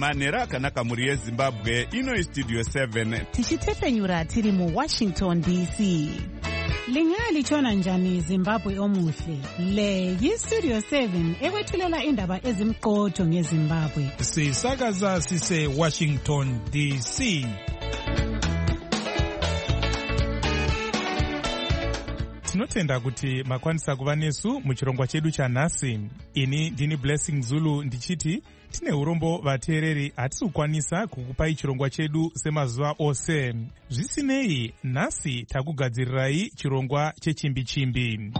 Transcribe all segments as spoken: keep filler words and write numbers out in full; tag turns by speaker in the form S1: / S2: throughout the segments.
S1: manhero akanaka mhuri yezimbabwe. Ino studio seven
S2: tichitefenyura tiri mu Washington D C. Lingalitshona njani Zimbabwe omuhle? Le yi-Studio seven ekwethulela indaba ezimqotho ngeZimbabwe.
S3: Sisakaza sise Washington D C. Tinotenda kuti makwanisa kuva nesu muchirongwa chedu chanhasi. Ini ndini Blessing Zulu ndichiti tine urombo vateereri hatisi kukwanisa kukupai chirongwa chedu semazuva ose. Zvisinei, nhasi takugadzirirai chirongwa chechimbi-chimbi.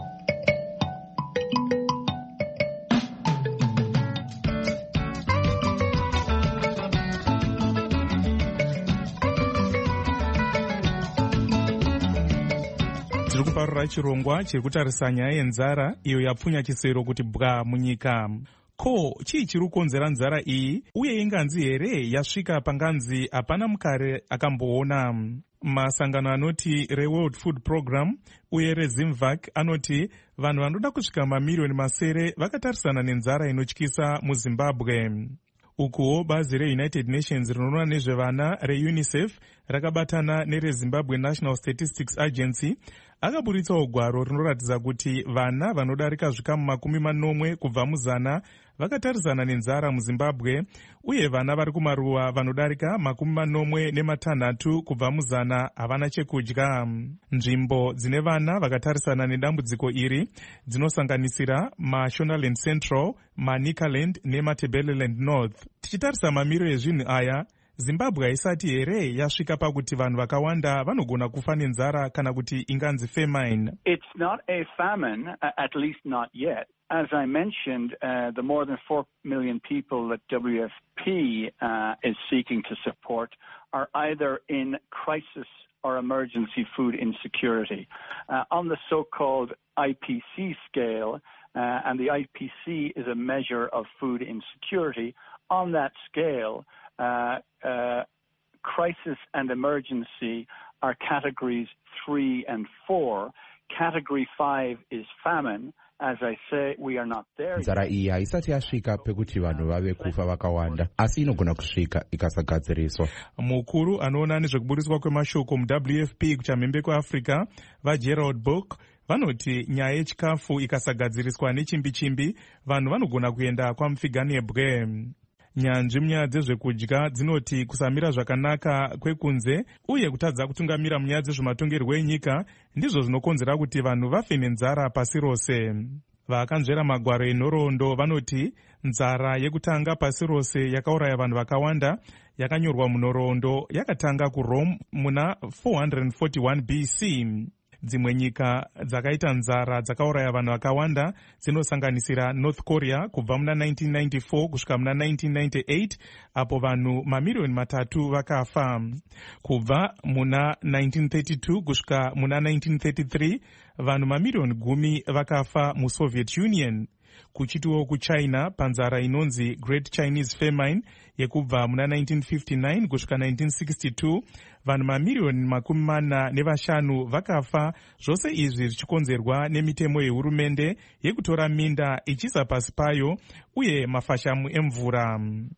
S3: Tiri kuparura chirongwa chiri kutarisa nyaya yenzara iyo yapfunya chisero kuti bwa munyika. Ko, chii chiri kukonzera nzara iyi, uye inganzi here yasvika panganzi hapana mukare akamboona? Masangano anoti reWorld Food Program uye reZimvac anoti vanhu vanoda kusvika mamiliyoni masere vakatarisana nenzara inotyisa muZimbabwe. Ukuwo bazi reUnited Nations rinoona nezvevana reUNICEF rakabatana nereZimbabwe National Statistics Agency akaburitsa ugwaro rinoratidza kuti vana vanodarika zvikamu makumi manomwe kubva muzana vakatarisana nenzara muZimbabwe, uye vana vari kumaruwa vanodarika makumi manomwe nematanhatu kubva muzana havana chekudya. Nzvimbo dzine vana vakatarisana nedambudziko iri dzinosanganisira maShonaland Central, maNikaland neMatabeleland North. Tichitarisa mamiro ezvinhu aya, Zimbabwe haisati here yasvika pakuti vanhu vakawanda vanogona kufa nenzara kana kuti inganzi famine.
S4: It's not a famine, uh, at least not yet. As I mentioned, uh, the more than four million people that W F P uh, is seeking to support are either in crisis or emergency food insecurity. Uh, on the so-called I P C scale, uh, and the I P C is a measure of food insecurity, on that scale, Uh, uh, crisis and emergency are categories three and four. Category five is famine. As I say, we are not there.
S5: Nzara iyi haisati yasvika pekuti vanhu vave kufa vakawanda, asi inogona kusvika ikasagadziriswa.
S3: Mukuru anoona nezvekuburiswa kwemashoko muW F P kuchamhembe kweAfrica vaGerald Book vanoti nyaya yechikafu ikasagadziriswa nechimbi-chimbi, vanhu vanogona kuenda kwaMufiganebwe. Nyanzvi munyaya dzezvekudya dzinoti kusamira zvakanaka kwekunze uye kutadza kutungamira munyaya dzezvematongerwo enyika ndizvo zvinokonzera kuti vanhu vafe nenzara pasi rose. Vakanzvera magwaro enhoroondo vanoti nzara yekutanga pasi rose yakauraya vanhu vakawanda yakanyorwa munhoroondo yakatanga kuRome muna four forty-one B C. Dzimwe nyika dzakaita nzara dzakauraya vanhu vakawanda dzinosanganisira North Korea kubva muna nineteen ninety-four kusvika muna nineteen ninety-eight, apo vanhu mamiliyoni matatu vakafa. Kubva muna nineteen thirty-two kusvika muna nineteen thirty-three, vanhu mamiliyoni gumi vakafa muSoviet Union. Kuchitiwo kuChina panzara inonzi Great Chinese Famine yekubva muna nineteen fifty-nine kusvika nineteen sixty-two, vanhu mamiliyoni makumi mana nevashanu vakafa, zvose izvi zvichikonzerwa nemitemo yehurumende yekutora minda ichiisa pasi payo uye mafashamu emvura.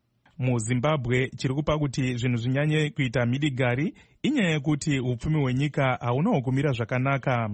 S3: MuZimbabwe chiri kupa kuti zvinhu zvinyanye kuita midigari inyaya yekuti upfumi hwenyika haunawo kumira zvakanaka.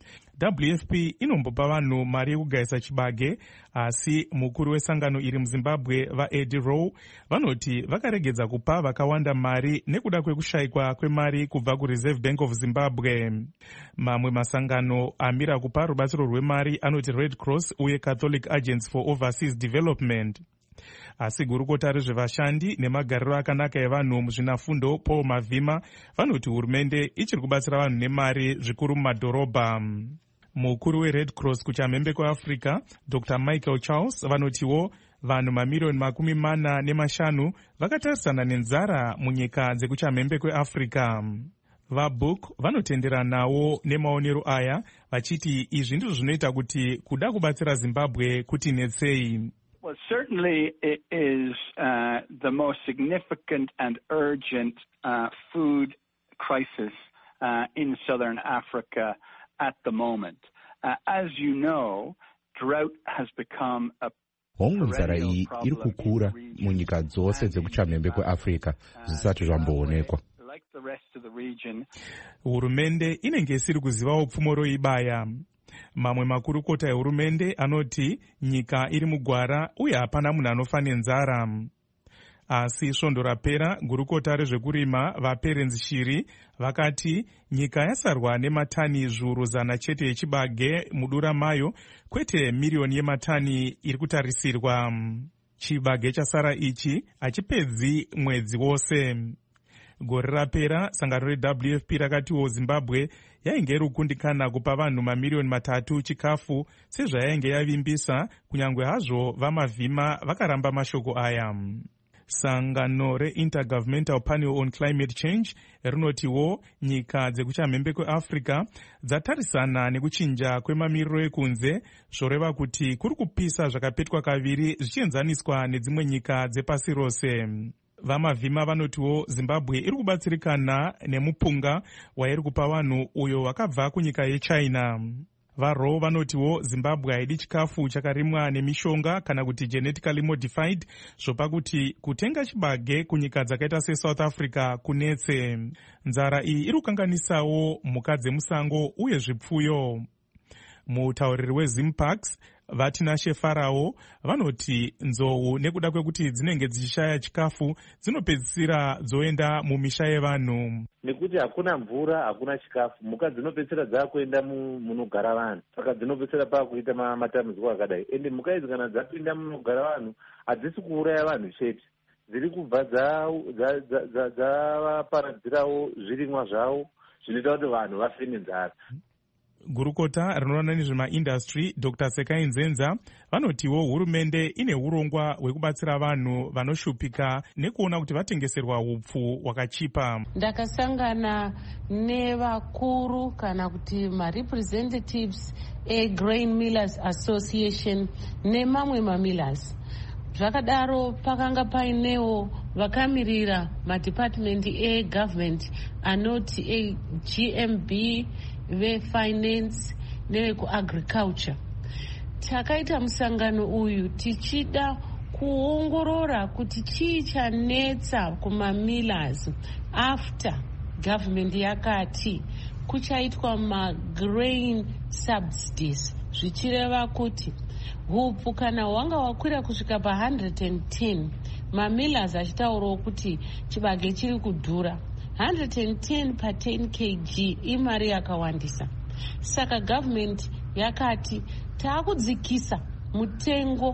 S3: W F P inombopa vanhu mari yekugayisa chibage, asi mukuru wesangano iri muZimbabwe vaEddie Rowe vanoti vakaregedza kupa vakawanda mari nekuda kwekushayikwa kwemari kubva kuReserve Bank of Zimbabwe. Mamwe masangano amira kupa rubatsiro rwemari anoti Red Cross uye Catholic Agents for Overseas Development. Asi gurukota rezvevashandi nemagariro akanaka evanhu muzvinafundo Paul Mavhima vanoti hurumende ichiri kubatsira vanhu nemari zvikuru mumadhorobha. Mukuru weRed Cross kuchamhembe kweAfrica Doctor Michael Charles vanotiwo vanhu mamiliyoni makumi mana nemashanu vakatarisana nenzara munyika dzekuchamhembe kweAfrica. VaBook vanotenderanawo nemaonero aya vachiti izvi ndizvo zvinoita kuti kuda kubatsira Zimbabwe kuti netsei.
S4: Well, certainly it is uh, the most significant and urgent uh, food crisis uh, in southern Africa at the moment. Uh, as you know, drought has become a
S5: homwe nzara iyi iri kukura mu nyika dzose dzekuchamhembe kweafrica zvisati zvamboonekwa.
S3: Hurumende inenge isiri kuzivawo pfumo roibaya. Mamwe makurukota ehurumende anoti nyika iri mugwara uye hapana munhu anofa nenzara. Asi svondo rapera gurukota rezvekurima vaPerenzi Shiri vakati nyika yasarwa nematani zviuru zana chete yechibage mudura mayo, kwete miriyoni yematani iri kutarisirwa. Chibage chasara ichi hachipedzi mwedzi wose. Gore rapera sangano reW F P rakatiwo Zimbabwe yainge iri kukundikana kupa vanhu mamiriyoni matatu chikafu sezvayainge yavimbisa, kunyangwe hazvo vamavhima vakaramba mashoko aya. Sangano re-Intergovernmental Panel on Climate Change rinotiwo nyika dzekuchamhembe kweAfrica dzatarisana nekuchinja kwemamiriro ekunze, zvoreva kuti kuri kupisa zvakapetwa kaviri zvichienzaniswa nedzimwe nyika dzepasi rose. Vamavhima vanotiwo Zimbabwe iri kubatsirikana nemupunga wairi kupa vanhu uyo wakabva kunyika yeChina. Varo vanotiwo Zimbabwe haidi chikafu chakarimwa nemishonga kana kuti genetically modified, zvopa kuti kutenga chibage kunyika dzakaita seSouth Africa kunetse. Nzara iyi iri kukanganisawo mhuka dzemusango uye zvipfuyo. Mutauriri weZimparks Vatinashe Farao vanoti nzou nekuda kwekuti dzinenge dzichishaya chikafu dzinopedzisira dzoenda mumisha yevanhu.
S6: Nekuti hakuna mvura, hakuna chikafu, mhuka dzinopedzisira dzakuenda munogara vanhu, saka dzinopedzisira pakuita matambudziko akadai. Ende mhuka idzi kana dzapinda munogara vanhu hadzisi kuuraya vanhu chete, dziri kubva dzavaparadzirawo zvirimwa zvavo zvinoita kuti vanhu vafe nenzara.
S3: Gurukota rinoona nezvemaindastry Doctor Sekai Nzenza vanotiwo hurumende ine urongwa hwekubatsira vanhu vanoshupika nekuona kuti vatengeserwa hupfu hwakachipa.
S7: Ndakasangana nevakuru kana kuti marepresentatives eGrain Millers Association nemamwe mamillers. Zvakadaro pakanga painewo vakamirira madepartment egovernment anoti eG M B, vefinance nevekuagriculture. Takaita musangano uyu tichida kuongorora kuti chii chanetsa kumamillers after government yakati kuchaitwa magrain subsidies, zvichireva kuti hupfu kana hwanga wakwira kusvika pa one hundred ten, mamillers achitaurawo kuti chibage chiri kudhura. one hundred ten per ten kilograms imari yakawandisa. Saka government yakati taakudzikisa mutengo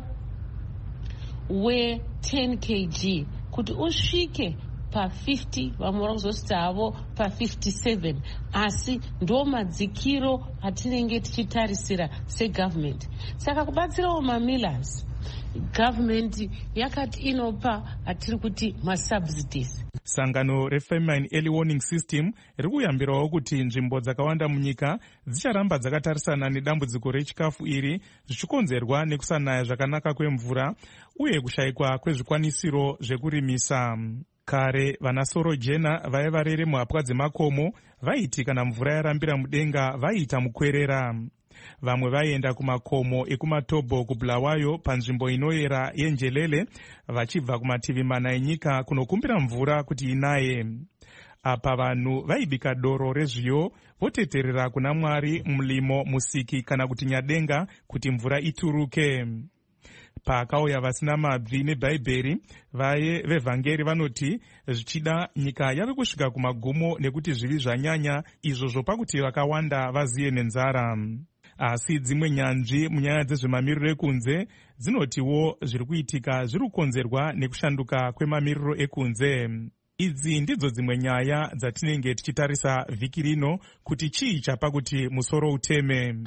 S7: we ten kilograms kuti usvike pa fifty, vamwe vari kuzosita havo pa fifty-seven, asi ndo madzikiro atinenge tichitarisira segovernment. Saka kubatsirawo mamillers, government yakati inopa atiri kuti masubsidies.
S3: Sangano reFamine Early Warning System riri kuyambirawo kuti nzvimbo dzakawanda munyika dzicharamba dzakatarisana nedambudziko rechikafu iri, zvichikonzerwa nekusanaya zvakanaka kwemvura uye kushayikwa kwezvikwanisiro zvekurimisa. Kare vana Sorojena vaiva rere muhapwa dzemakomo vaiti kana mvura yarambira mudenga vaiita mukwerera. Vamwe vaienda kumakomo ekumatobo kuBulawayo panzvimbo inoyera yenjelele vachibva kumativi mana enyika kunokumbira mvura kuti inaye. Apa vanhu vaibika doro rezviyo voteterera kuna Mwari mulimo, musiki kana kuti nyadenga kuti mvura ituruke. Pakauya vasina mabvi nebhaibheri, vaye vevhangeri vanoti zvichida nyika yave kusvika kumagumo nekuti zvivi zvanyanya, izvo zvopa kuti vakawanda vaziye nenzara. Asi dzimwe nyanzvi munyaya dzezvemamiriro ekunze dzinotiwo zviri kuitika zviri kukonzerwa nekushanduka kwemamiriro ekunze. Idzi ndidzo dzimwe nyaya dzatinenge tichitarisa vhiki rino kuti chii chapa kuti musoro uteme.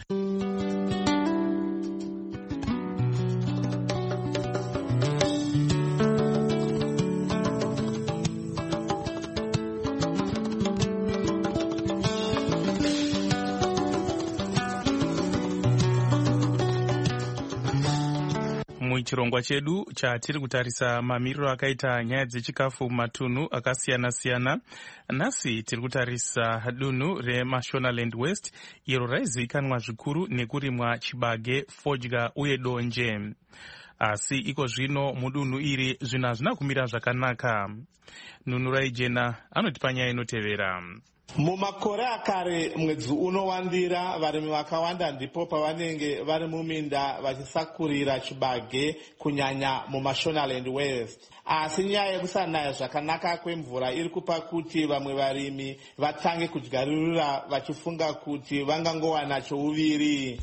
S3: Muchirongwa chedu chatiri kutarisa mamiriro akaita nyaya dzechikafu matunhu akasiyana-siyana. Nhasi tiri kutarisa dunhu reMashonaland West iro raizivikanwa zvikuru nekurimwa chibage, fodya uye donje. Asi iko zvino mudunhu iri zvinhu hazvina kumira zvakanaka. Nunurai Jena anotipa nyaya inotevera.
S8: Mumakore akare mwedzi unowandira varimi vakawanda ndipo pavanenge vari muminda vachisakurira chibage kunyanya muMashonaland West. Asi nyaya yekusanaya zvakanaka kwemvura iri kupa kuti vamwe varimi vatange kudyarira vachifunga kuti vangangowana chouviri.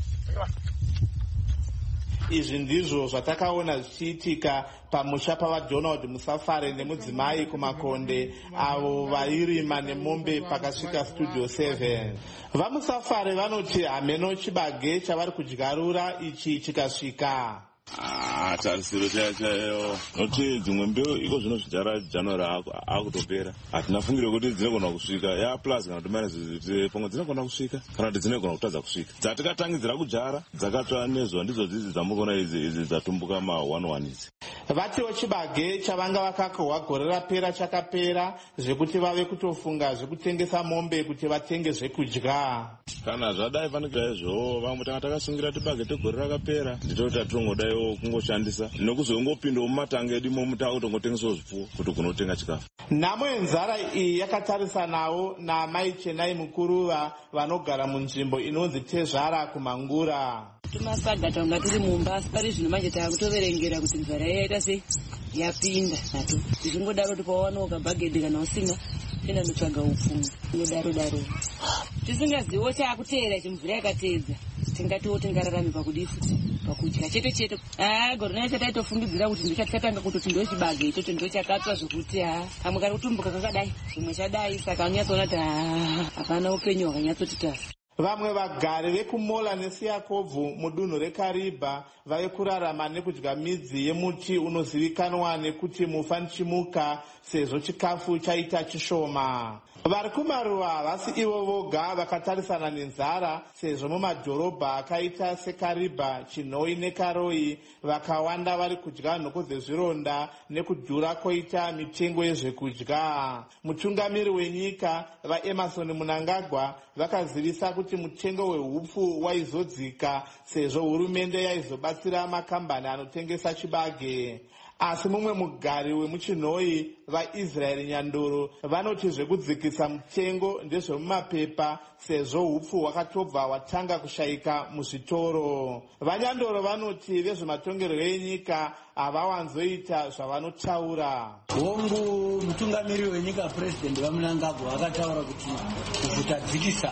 S8: Izvi ndizvo zvatakaona zvichiitika pamusha pavaDonald Musafare nemudzimai kumakonde avo vairima nemombe pakasvika studio seven. VaMusafare vanoti hameno chibage chavari kudyarura ichi chikasvika.
S9: Ah, tarisiro chaiyo noti dzimwe mbeu iko zvino zvichara January akutopera. Hatinafungire kuti dzinogona kusvika ya plus kana kuti minus pamwe dzinogona kusvika kana kuti dzinogona kutadza kusvika. Dzatakatangidzira kudyara dzakatsva nezuva ndidzo dzidzi dzamukona idzi idzi dzatumbuka ma one one idzi.
S8: Vatiwo chibage chavanga vakakohwa gore rapera chakapera zvekuti vave kutofunga zvekutengesa mombe kuti vatenge zvekudya.
S9: Kana zvadai fanira izvo vamwe tanga takasungira tibage tegore rakapera nditoti tatongodaiwo kungoshandisa nokuzongopindawo mumatanga edu momuta kutongotengesawo zvipfuwo kuti kunotenga chikafu.
S8: Nhamo yenzara iyi yakatarisanawo naMai Chenai Mukuruva vanogara munzvimbo inonzi Tezvara kuMangura.
S10: Tumasaga tanga tiri mumba asi pari zvino manje takutoverengera kuti nzara yaita sei yapinda nato. Zvingodaro tipawana ukabhagedhi kana usina tenda ndotsvaga upfumi ngodaro daro. Tisingaziwo chakuteera chimvura yakateedza tingatiwo tingararame pakudifu pakudya chete chete. Ah, gore nacho taitofungidzira kuti ndichatanga kutoti ndochibage icho ndochakatsva zvokuti ha kamwe kari kutumbuka kakadai zvimwe chadai saka unyatsoona kuti ha hapana upenyu hwakanyatsoti tasi.
S8: Vamwe vagari vekuMola neSiyakovhu mudunhu reKariba vave kurarama nekudya midzi yemuti unozivikanwa nekuti mufanchimuka sezvo chikafu chaita chishoma. Vari kumaruva havasi ivo voga vakatarisana nenzara sezvo mumadhorobha akaita seKariba, Chinhoi neKaroi vakawanda vari kudya nhoko dzezvironda nekudhura koita mitengo yezvekudya. Mutungamiri wenyika vaEmerson Mnangagwa vakazivisa kuti mutengo wehupfu waizodzika sezvo hurumende yaizobatsira makambani anotengesa chibage. Asi mumwe mugari wemuChinhoi vaIsraeri Nyandoro vanoti zvekudzikisa mutengo ndezvemumapepa sezvo hupfu hwakatobva hwatanga kushayika muzvitoro. VaNyandoro vanoti vezvematongerwo enyika havawanzoita zvavanotaura.
S11: Hongu mutungamiri wenyika President vaMnangagwa vakataura kuti kutadzikisa,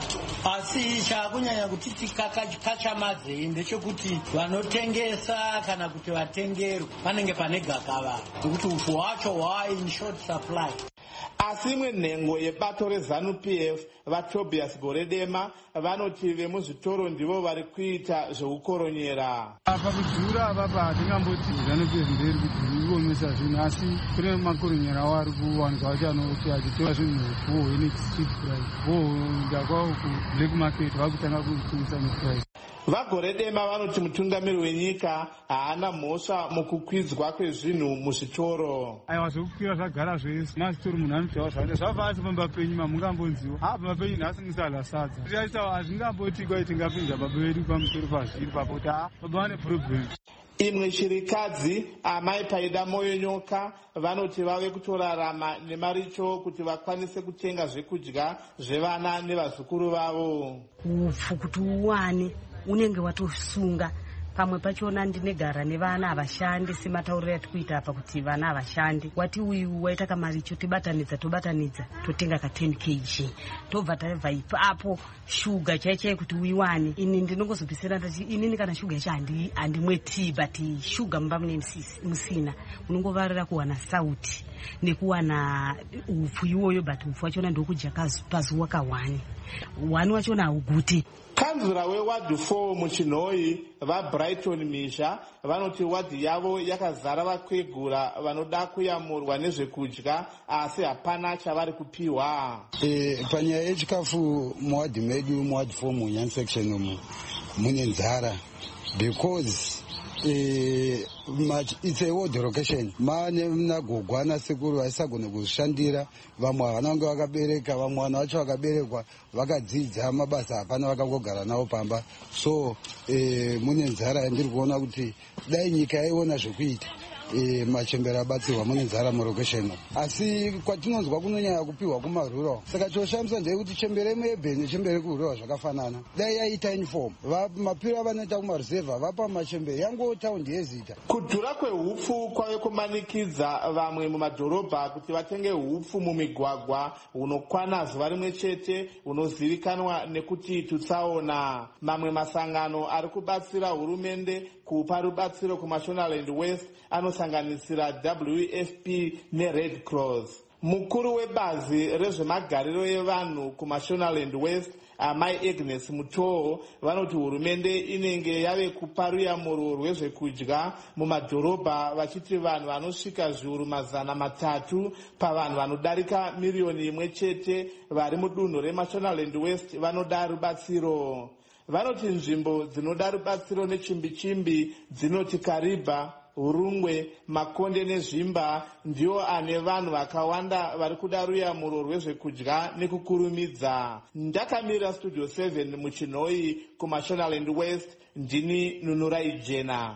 S11: asi chakunyanya kuti kakachamadze ndechekuti vanotengesa kana kuti vatengerwa vanenge pane gakava nekuti upfu hwacho hwa in short supply.
S8: Asi imwe nhengo yebato reZANU-P F vaTobias Goredema vanoti vemuzvitoro ndivo vari kuita zvekukoronyera.
S12: Apa kudhura apapa hatingamboti ZANU-P F nderi kuti iomesa zvinhu, asi kune makoronyera wari kuwanikwa wacho anoti achitora zvinhu for in cheap price. Vo ndakwawo ku black market vakutanga kutengesa neprice.
S8: VaGoredema vanoti mutungamiri wenyika haana mhosva mukukwidzwa kwezvinhu muzvitoro.
S12: Aiwa, zvokukwira zvagara zvese mazvitoro munhu anotaura zvaita zvabva asi pamba penyu mamungambonziwa ha pamba penyu nhasi musala sadza tiaitawa hazvingamboti kwai tingapinza baba vedu pamusoro pazviri papo kuti ha baba vane problem.
S8: Imwe chirikadzi Amai Paida Moyo Nyoka vanoti vave kutorarama nemaricho kuti vakwanise kutenga zvekudya zvevana nevazukuru vavo.
S13: Upfu kuti uwane unenge watosunga. Pamwe pachona ndinegara nevana havashandi sematauriro atikuita apa kuti vana havashandi. Wati uyu waita kamaricho tibatanidza tobatanidza totenga ka ten kilograms tobva tabva ipapo shuga chaichai kuti uiwane. Ini ndinongozopesera ndati inini kana shuga yacho handi handimwe tii but shuga mumba mune musina unongovarira kuwana sauti nekuwana upfu iwoyo but upfu wachona ndokudya pazuva kawani wani wachona hauguti.
S8: Kanzura wewadhi four muChinhoi vaBrighton Misha vanoti wadhi yavo yakazara vakwegura vanoda kuyamurwa nezvekudya asi hapana chavari kupiwa.
S14: E, panyaya yechikafu muwadhi medu muwadhi four muNyani section umu mune nzara because eh, it's a ward location. Mane mnagogwana sekuru vaisagone kuzvishandira, vamwe havana kunge vakabereka, vamwe vanhu vacho vakaberekwa vakadzidza mabasa hapana vakangogara navo pamba. So eh, mune nzara yandiri kuona kuti dai nyika yaiona zvekuita. E, machembera abatsirwa mune nzara murokesheni, asi kwatinonzwa kunonyanya kupiwa kumarura. Saka choshamisa ndeyekuti chembere muebheni chembere kurura zvakafanana. Dai yaita uniform mapiro avanoita kumaruzevha vapa machembere yango taundi yezita.
S8: Kudhura kwehupfu kwave kumanikidza vamwe mumadhorobha kuti vatenge hupfu mumigwagwa hunokwana zuva rimwe chete, hunozivikanwa nekuti tutsaona. Mamwe masangano ari kubatsira hurumende kupa rubatsiro kuMashonaland West anosanganisira W F P neRed Cross. Mukuru webazi rezvemagariro evanhu kuMashonaland West, Amai Agnes Mutoo, vanoti hurumende inenge yave kupa ruyamuro rwezvekudya mumadhorobha vachiti vanhu vanosvika zviuru mazana matatu pavanhu vanodarika miriyoni imwe chete vari mudunhu reMashonaland West vanoda rubatsiro. Vanoti nzvimbo dzinoda rubatsiro nechimbi-chimbi dzinoti Kariba, Urungwe, Makonde nezvimba ndiwo ane vanhu vakawanda vari kuda ruyamuro rwezvekudya nekukurumidza. Ndakamira Studio seven muChinoi kuMashonaland West, ndini Nunurai Jena.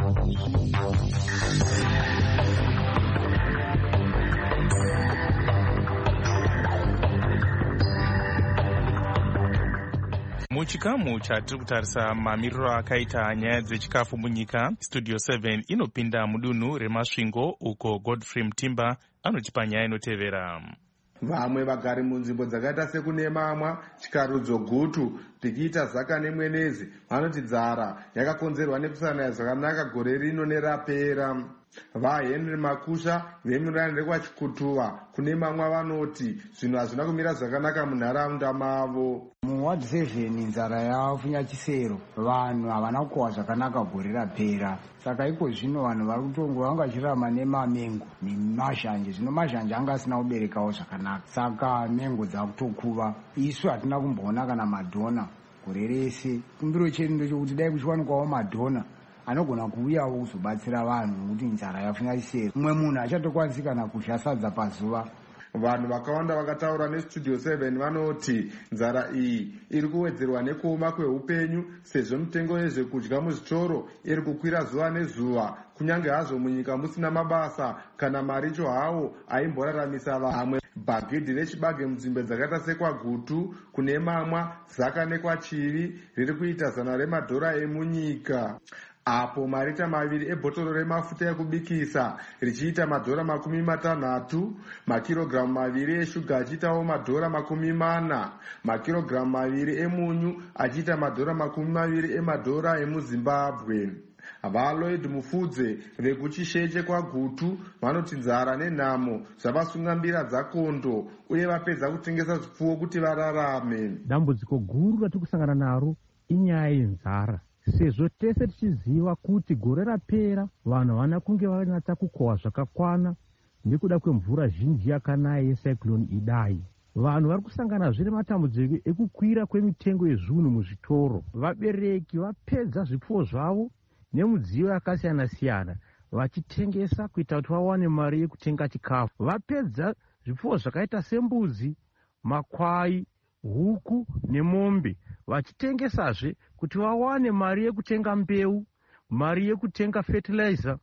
S3: Muchikamu chatiri kutarisa mamiriro akaita nyaya dzechikafu munyika, Studio seven inopinda mudunhu remasvingo uko Godfrey Mutimba anotipa nyaya inotevera.
S15: Vamwe vagari munzvimbo dzakaita sekunemamwa, Chikarudzo, Gutu, Tikita, Zaka neMwenezi vanoti nzara yakakonzerwa nekusanaya zvakanaka gore rino nerapera. VaHenry Makusha vemurani rekwachikutuva kune mamwe vanoti zvinhu hazvina kumira zvakanaka munharaunda mavo.
S16: Muward seven nzara yafunya chisero, vanhu havana kuwa zvakanaka gore rapera. Saka iko zvino vanhu vari kutongo vanga vachirama nemamengo nemazhanje. Zvino mazhanje anga asina kuberekawo zvakanaka, saka mengo dzakutokuva. Isu hatina kumboona kana madhona gore rese. Kumbiro chedu ndechekuti dai kuchiwanikwawo madhona anogona kuuyawo kuzobatsira vanhu kuti nzara yafunya chisero. Mumwe munhu achatokwanisi kana kudya sadza pazuva.
S15: Vanhu vakawanda vakataura neStudio seven vanoti nzara iyi iri kuwedzerwa nekuoma kweupenyu, sezvo mitengo yezvekudya muzvitoro iri kukwira zuva nezuva, kunyange hazvo munyika musina mabasa kana maricho hawo aimboraramisa vamwe. Bhagidhi rechibage munzvimbo dzakaita sekwaGutu, kune mamwa, Zaka nekwaChivi riri kuita zana remadhora emunyika, apo marita maviri ebhotoro remafuta ekubikisa richiita madhora makumi matanhatu, makirogiramu maviri eshuga achiitawo madhora makumi mana, makirogiramu maviri emunyu achiita madhora makumi maviri emadhora emuZimbabwe. VaLloyd Mufudze vekuchisheche kwaGutu vanoti nzara nenhamo zvavasunga mbira dzakondo uye vapedza kutengesa zvipfuwo kuti vararame.
S17: Dambudziko guru ratiri kusangana naro inyaya yenzara, sezvo tese tichiziva kuti gore rapera vanhu havana kunge vanatsa kukohwa zvakakwana nekuda kwemvura zhinji yakanaya yecyclone Idai. Vanhu vari kusangana zviri matambudziko ekukwira kwemitengo yezvinhu muzvitoro. Vabereki vapedza zvipfuwo zvavo nemudziyo yakasiyana-siyana vachitengesa kuita kuti vawane mari yekutenga chikafu. Vapedza zvipfuwo zvakaita sembudzi, makwai, huku nemombe vachitengesazve kuti vawane mari yekutenga mbeu, mari yekutenga fertilizer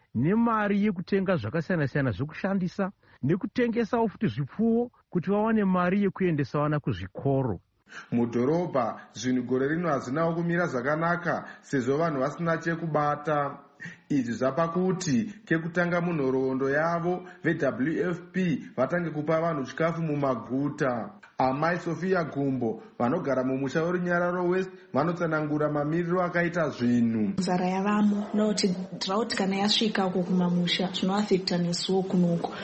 S17: nemari yekutenga zvakasiyana-siyana zvekushandisa, nekutengesawo futi zvipfuwo kuti vawane mari yekuendesa vana kuzvikoro.
S15: Mudhorobha zvinhu gore rino hazvinawo kumira zvakanaka sezvo vanhu vasina chekubata. Izvi zvapa kuti kekutanga munhoroondo yavo veW F P vatange kupa vanhu chikafu mumaguta. Amai Sofia Gumbo vanogara mumusha weRunyararo West vanotsanangura mamiriro akaita zvinhu.
S18: Nzara yavamo nokuti drought kana yasvika uko kumamusha zvinoafekta nesuwo kunuko.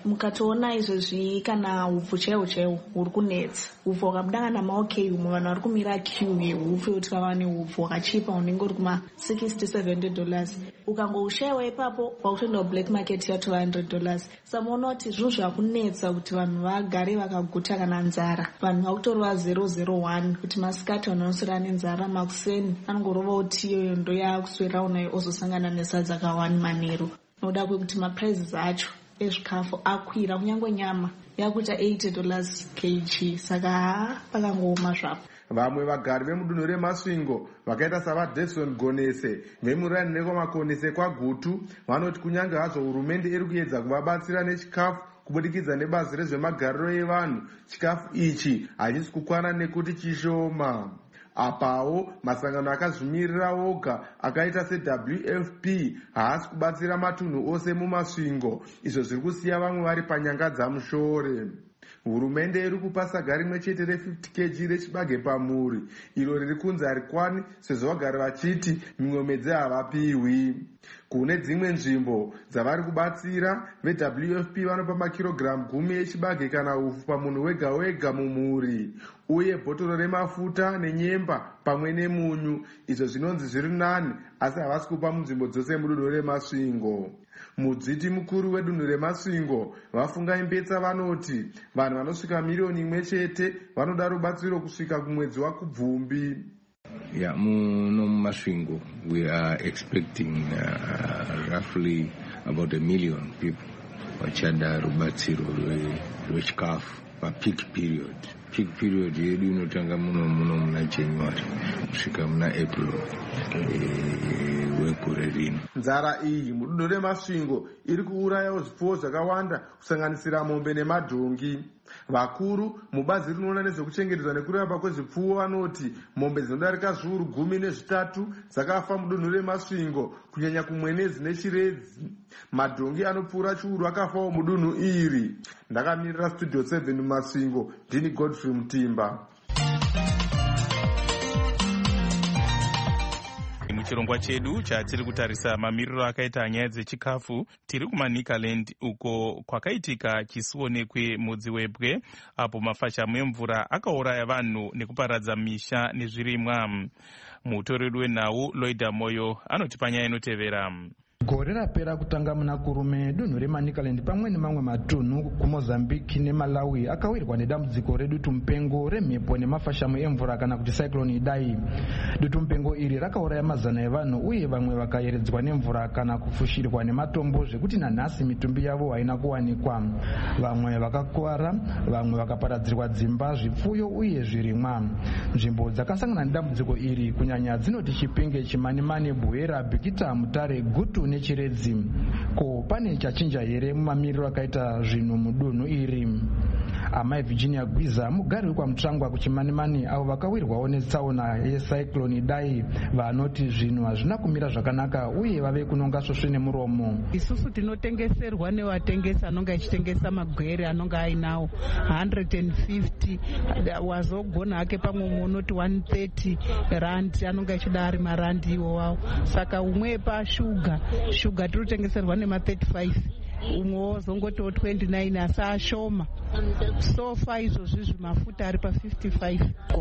S18: mukatoona izvezvi kana upfu chaiwo chaiwo huri kunetsa upfu hwakabudanga namaokei umwe vanhu vari kumira queue yehupfu yekuti vava neupfu hwakachipa unenge uri kuma sixty seventy dollars ukangoushayiwa ipapo wakutoenda kublack market ya two hundred dollars samuona kuti zvinhu zvakunetsa kuti vanhu vagare vakaguta kana nzara vanhu vakutorova zero zero one kuti masikati vanhu vanoswera nenzara makuseni anongorova kuti iyoyo ndo yaakuswera unayo ozosangana nesadza ka one manero nokuda kwekuti maprizes acho ezvikafu akwira kunyange nyama yakuita eighty dollars kg saka pakangooma zvapo.
S15: Vamwe vagari vemudunhu remasvingo vakaita savaDavidson Gonese vemurani nekwamakonese kwaGutu vanoti kunyange hazvo hurumende iri kuedza kuvabatsira nechikafu kubudikidza nebazi rezvemagariro evanhu, chikafu ichi hachisi kukwana nekuti chishoma. Apawo masangano akazvimirira oga akaita seW F P haasi kubatsira matunhu ose mumasvingo, izvo zviri kusiya vamwe vari panyanga dzamushore. Hurumende iri kupa saga rimwe chete re-fifty kilograms rechibage pamuri, iro riri kunzi harikwani sezvo vagari vachiti mimwe mwedzi havapiwi. Kune dzimwe nzvimbo dzavari kubatsira, veW F P vanopa makirogiramu gumi echibage kana upfu pamunhu wega wega mumhuri, uye bhotoro remafuta nenyemba pamwe nemunyu, izvo zvinonzi zviri nani asi havasi kupa munzvimbo dzose mudunhu remasvingo. Mudziti mukuru wedunhu remasvingo vafunga imbetsa vanoti vanhu vanosvika miriyoni imwe chete vanoda rubatsiro kusvika kumwedzi waKubvumbi.
S19: Yeah, muno mumasvingo we are expecting uh, roughly about a million people vachada rubatsiro rwechikafu papeak period. Peak period yedu inotanga muno muno muna January kusvika muna April wegore rino.
S15: Nzara iyi mudunhu remasvingo iri kuurayawo zvipfuwo zvakawanda kusanganisira mombe nemadhongi. Vakuru mubazi rinoona nezvekuchengetedzwa nekurapa kwezvipfuwo vanoti mombe dzinodarika zviuru gumi nezvitatu dzakafa mudunhu remasvingo, kunyanya kumwenezi nechiredzi. Madhongi anopfuura chiuru akafawo mudunhu iri. Ndakamirira Studio seven mumasvingo, ndini Godfrey Mutimba.
S3: Muchirongwa chedu chatiri kutarisa mamiriro akaita nyaya dzechikafu, tiri kumaNikaland uko kwakaitika chisionekwe mudzi webwe apo mafashamu emvura akauraya vanhu nekuparadza misha nezvirimwa. Mutoreri wenhau Loida Moyo anotipa nyaya inotevera.
S20: Gore rapera kutanga muna kurume dunhu reManicaland pamwe nemamwe matunhu kuMozambique neMalawi akawirwa nedambudziko redutu mupengo remhepo nemafashamu emvura kana kuti cyclone Idai. Dutu mupengo iri rakauraya mazana evanhu uye vamwe vakayeredzwa nemvura kana kufushirwa nematombo zvekuti nanhasi mitumbi yavo haina kuwanikwa. Vamwe vakakuwara, vamwe vakaparadzirwa dzimba, zvipfuyo uye zvirimwa. Nzvimbo dzakasangana nedambudziko iri kunyanya dzinoti Chipinge, Chimanimani, Bwera, Bikita, Mutare, Gutu nechiredzi. Ko pane chachinja here mumamiriro akaita zvinhu mudunhu iri? Amai Virginia Gwiza mugari wekwaMutsvangwa kuChimanimani avo vakawirwawo netsaona yecyclone Idai vanoti zvinhu hazvina kumira zvakanaka uye vave kunonga svosve nemuromo.
S21: Isusu tinotengeserwa nevatengesa anonga achitengesa magwere anonga ainawo one hundred fifty wazogona hake pamwe munoti one thirty rand anonga achida ari marandi iwowawo. Saka umwe pashuga shuga tinotengeserwa nema thirty-five umwe zongotiwo twenty-nine asi ashoma. Sofa izvozvi zvimafuta ari pa fifty-five.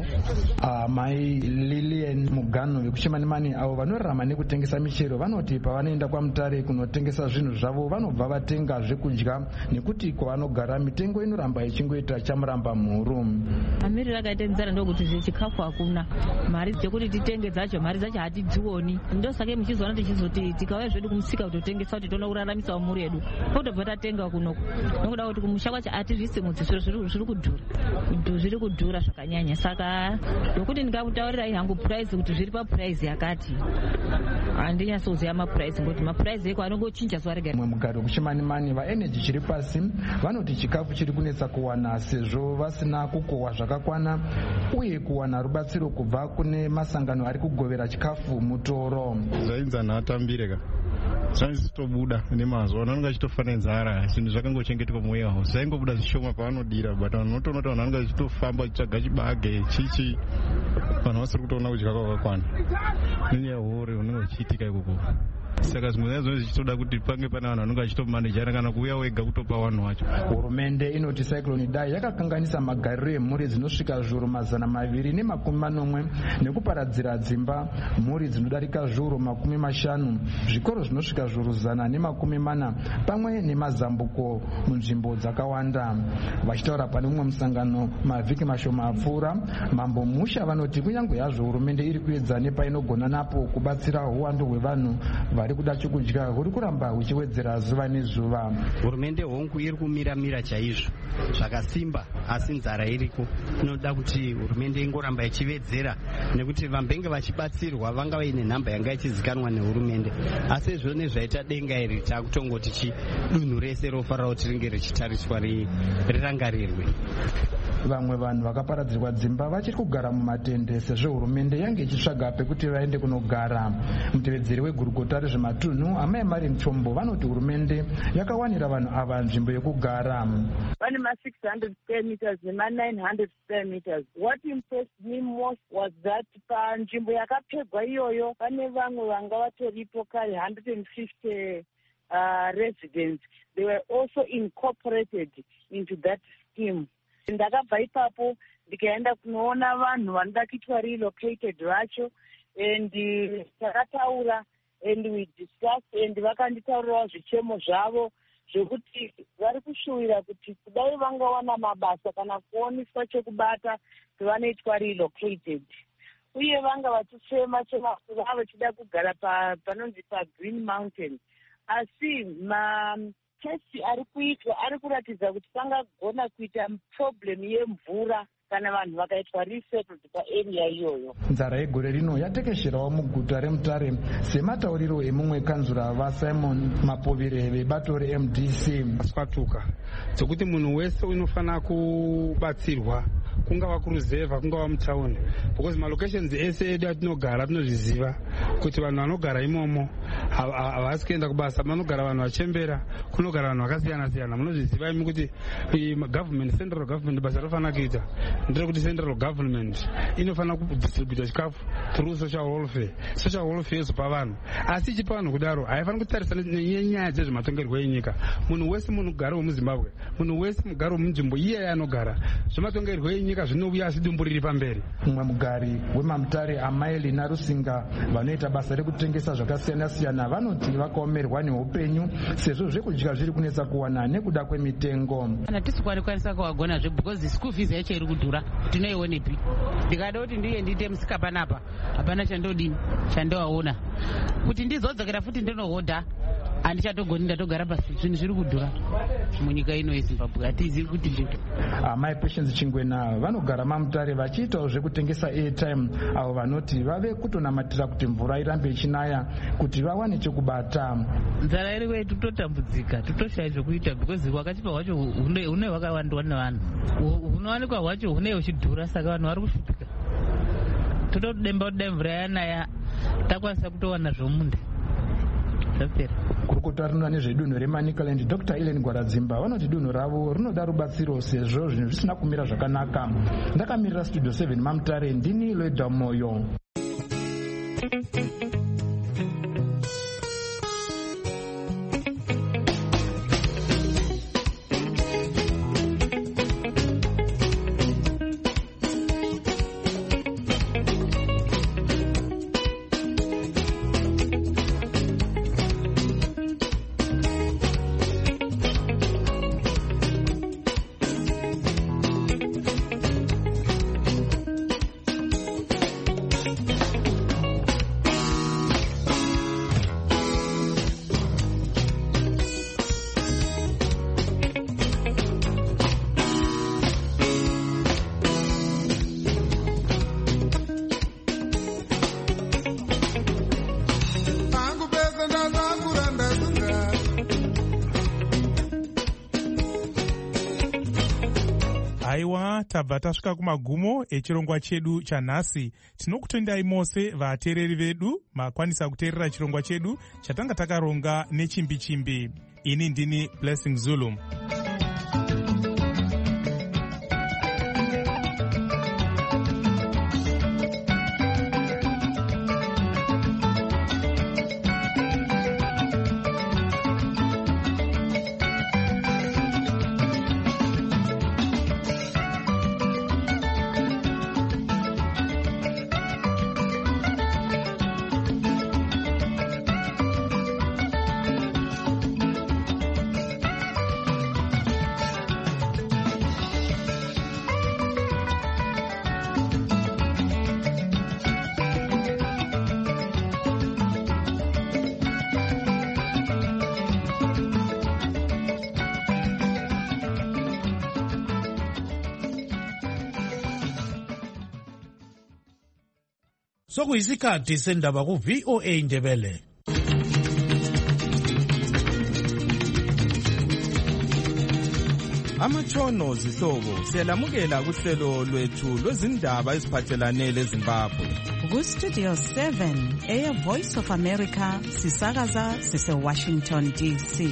S20: Uh, mai Lilian Mugano vekuChimanimani avo vanorarama nekutengesa michero vanoti pavanoenda kwaMutare kunotengesa zvinhu zvavo vanobva vatenga zvekudya nekuti kwavanogara mitengo inoramba ichingoita chamuramba mhuru.
S22: Mamiriro akaita nzara ndokuti zvechikafu hakuna, mari dzekuti titenge dzacho mari dzacho hatidzioni. Ndosaka muchizoona tichizoti tikauya zvedu kumusika kutotengesa kuti toona kuraramisawo mhuri yedu totobva tatenga kunoku nokuda kuti kumusha kwacho atizvisi mudzi zviro zviri kudhura zviri kudhura zvakanyanya. Saka ndokuti ndingamutaurirai hangu price kuti zviri papurice yakati handinyasoziva mapurice ngoti mapurice eko anongochinja zuva rega.
S20: Mumwe mugari wekuChimanimani vaeneji chiri pasi vanoti chikafu chiri kunetsa kuwana sezvo vasina kukohwa zvakakwana uye kuwana rubatsiro kubva kune masangano ari kugovera chikafu mutoro.
S23: Zvainzana atambire ka zvaizitobuda nemazuva anenge achitofa nenzara, zvinhu zvakangochengetwa muwarehouse zvaingobuda zvishoma pavanodira, but vanotoona kuti vanhu vanenge vachitofamba vachitsvaga chibage chichi vanhu vasiri kutoona kudya kwakakwana nenyaya hore unenge uchiitika ikoko. Saka zvimwe zvaizvo zvichitoda kuti pange pane vanhu vanenge vachitomanejara kana kuuya wega kutopa vanhu vacho.
S20: Hurumende inoti Cyclone Idai yakakanganisa magariro emhuri dzinosvika zviuru mazana maviri nemakumi manomwe nekuparadzira dzimba mhuri dzinodarika zviuru makumi mashanu, zvikoro zvinosvika zviuru zana nemakumi mana pamwe nemazambuko munzvimbo dzakawanda. Vachitaura pane mumwe musangano mavhiki mashoma apfuura, Mambo Musha vanoti kunyange yazvo hurumende iri kuedza nepainogona napo kubatsira uwandu hwevanhu vari kuda chokudya huri kuramba huchiwedzera zuva nezuva.
S1: Hurumende hongu iri kumira-mira chaizvo zvakasimba, asi nzara iriko. Inoda kuti hurumende ingoramba ichiwedzera, nekuti vambenge vachibatsirwa vanga vaine nhamba yanga ichizikanwa nehurumende. Asi izvo nezvaita denga iri takutongoti chi dunhu rese rofarira kuti ringe richitariswa rirangarirwe.
S20: Vamwe vanhu vakaparadzirwa dzimba vachiri kugara mumatende sezvo hurumende yange ichitsvaga pekuti vaende kunogara. Mutevedzeri wegurukota rezvematunhu Amai Mari Mchombo vanoti hurumende yakawanira vanhu ava nzvimbo yekugara.
S2: Pane ma six hundred square meters nema nine hundred square meters. What impressed me most was that panzvimbo yakapfegwa iyoyo pane vamwe vanga vatoripo kare one hundred fifty uh, residents. They were also incorporated into that scheme. Ndakabva ipapo ndikaenda kunoona vanhu vanoda kuitwa relocated vacho, and takataura and we discussed, and vakanditaurirawo zvichemo zvavo zvekuti vari kushuwira kuti kudai vangawana mabasa kana kuoniswa chekubata kwavanoitwa relocated, uye vanga vachifema chema vava vachida kugara panonzi paGreen Mountain. Asi ma testi ari kuitwa ari kuratidza kuti pangagona kuita problem yemvura kana vanhu vakaitwa resettled paarea iyoyo.
S20: Nzara yegore rino yatekesherawo muguta reMutare sematauriro emumwe kanzura vaSimon Mapovire vebato reM D C.
S4: Swatuka dzokuti munhu wese unofanira kubatsirwa, kungava kuruzevha kungava mutaundi, because malocations ese edu atinogara tinozviziva kuti vanhu vanogara imomo havasi kuenda kubasa, vanogara vanhu vachembera, kunogara vanhu vakasiyana siyana. Munozviziva imi kuti government, central government basa rofanira kuita ndere central government inofanira kudistributa chikafu through social welfare. Social welfare yozopa vanhu, asi ichipa vanhu kudaro haifaniri kutarisana nenyaya dzezvematongerwo enyika. Munhu wese munogara wemuZimbabwe, munhu wese mugari wemunzvimbo iye anogara, zvematongerwo enyika zvinouya asi dumbu riri pamberi.
S20: Mumwe mugari weMamutare Amaili naRusinga vanoita basa rekutengesa zvakasiyana siyana vanoti vakaomerwa neupenyu sezvo zvekudya zviri kunetsa kuwana nekuda kwemitengo.
S24: Kana tisikwane kwanisa kuwagona zve because school fees yacho iri kudhura, tinoionepi? Ndikada kuti ndiye ndiite musika panapa hapana chandodini chandowaona kuti ndizodzokera futi ndinohodha handichatogoni ndatogara pasi, zvinhu zviri kudhura munyika ino yeZimbabwe, hatizivi kuti ndito.
S20: Amai Patience Chingwena vanogara Mamutare vachiitawo zvekutengesa airtime, avo vanoti vave kutonamatira kuti mvura irambe ichinaya kuti vawane chekubata.
S24: Nzara iri kwedu totambudzika, totoshaya zvekuita because hwakachipa hwacho hune hwakawandwa nevanhu, hunowanikwa hwacho hune huchidhura, saka vanhu vari kushupika. Totodemba kuti dai mvura yanaya takwanisa kutowana zvomunda.
S20: Kurukota rinoona nezvedunhu reManicaland Doctor Ellen Gwaradzimba vanoti dunhu ravo rinoda rubatsiro sezvo zvinhu zvisina kumira zvakanaka. Ndakamirira Studio seven Mamutare, ndini Loida Moyo.
S3: Aiwa, tabva tasvika kumagumo echirongwa chedu chanhasi. Tinokutendai mose vateereri vedu makwanisa kuteerera chirongwa chedu chatanga takaronga nechimbi chimbi. Ini ndini Blessing Zulu.
S5: sokuyisikhathi sendaba ku-V O A Ndebele.
S6: Amatshono zihlobo siyalamukela kuhlelo lwethu lwezindaba eziphathelane leZimbabwe.
S7: Ku-Studio seven, Air Voice of America, sisakaza sise-Washington D C.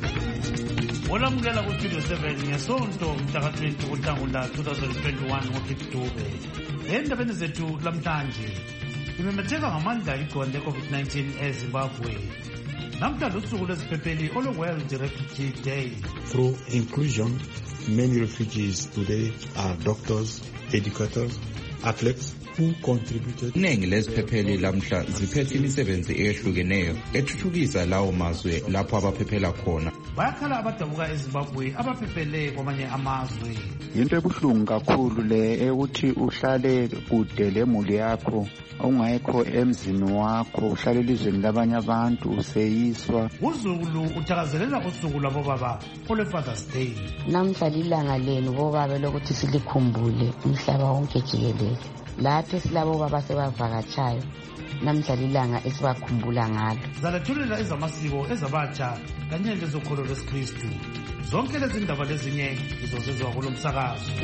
S9: Olamukela ku-Studio seven ngesonto mhlaka twenty kuNhlangula twenty twenty-one ngoKipdube. Endabeni zethu lamhlanje imemetheka ngamandla igciwane le-COVID nineteen eZimbabwe. Namhlanje usuku lweziphepheli olu-World Refugee Day.
S25: Through inclusion, many refugees today are doctors, educators, athletes who contributed.
S26: Iningi leziphepheli lamhla ziphethe imisebenzi eyehlukeneyo ethuthukisa lawo mazwe lapho abaphephela khona.
S9: Bayakhala abadabuka eZimbabwe abaphephele kwamanye amazwe.
S27: Into ebuhlungu kakhulu le ukuthi uhlale kude lemuli yakho ungayikho emzini wakho uhlale elizweni labanye abantu useyiswa.
S9: uZulu uthakazelela usuku lwabobaba olwe-Father's Day.
S28: Namhla lilanga lenu bobaba lokuthi silikhumbule umhlaba wonke jikelele. Lathi silabo baba sebavakatshayo namhla lilanga esibakhumbula ngalo.
S9: Zalethulela ezamasiko ezabatsha kanye lezokholo lwesikristu. Zonke lezi ndaba lezinye izozezwa kulo msakazo.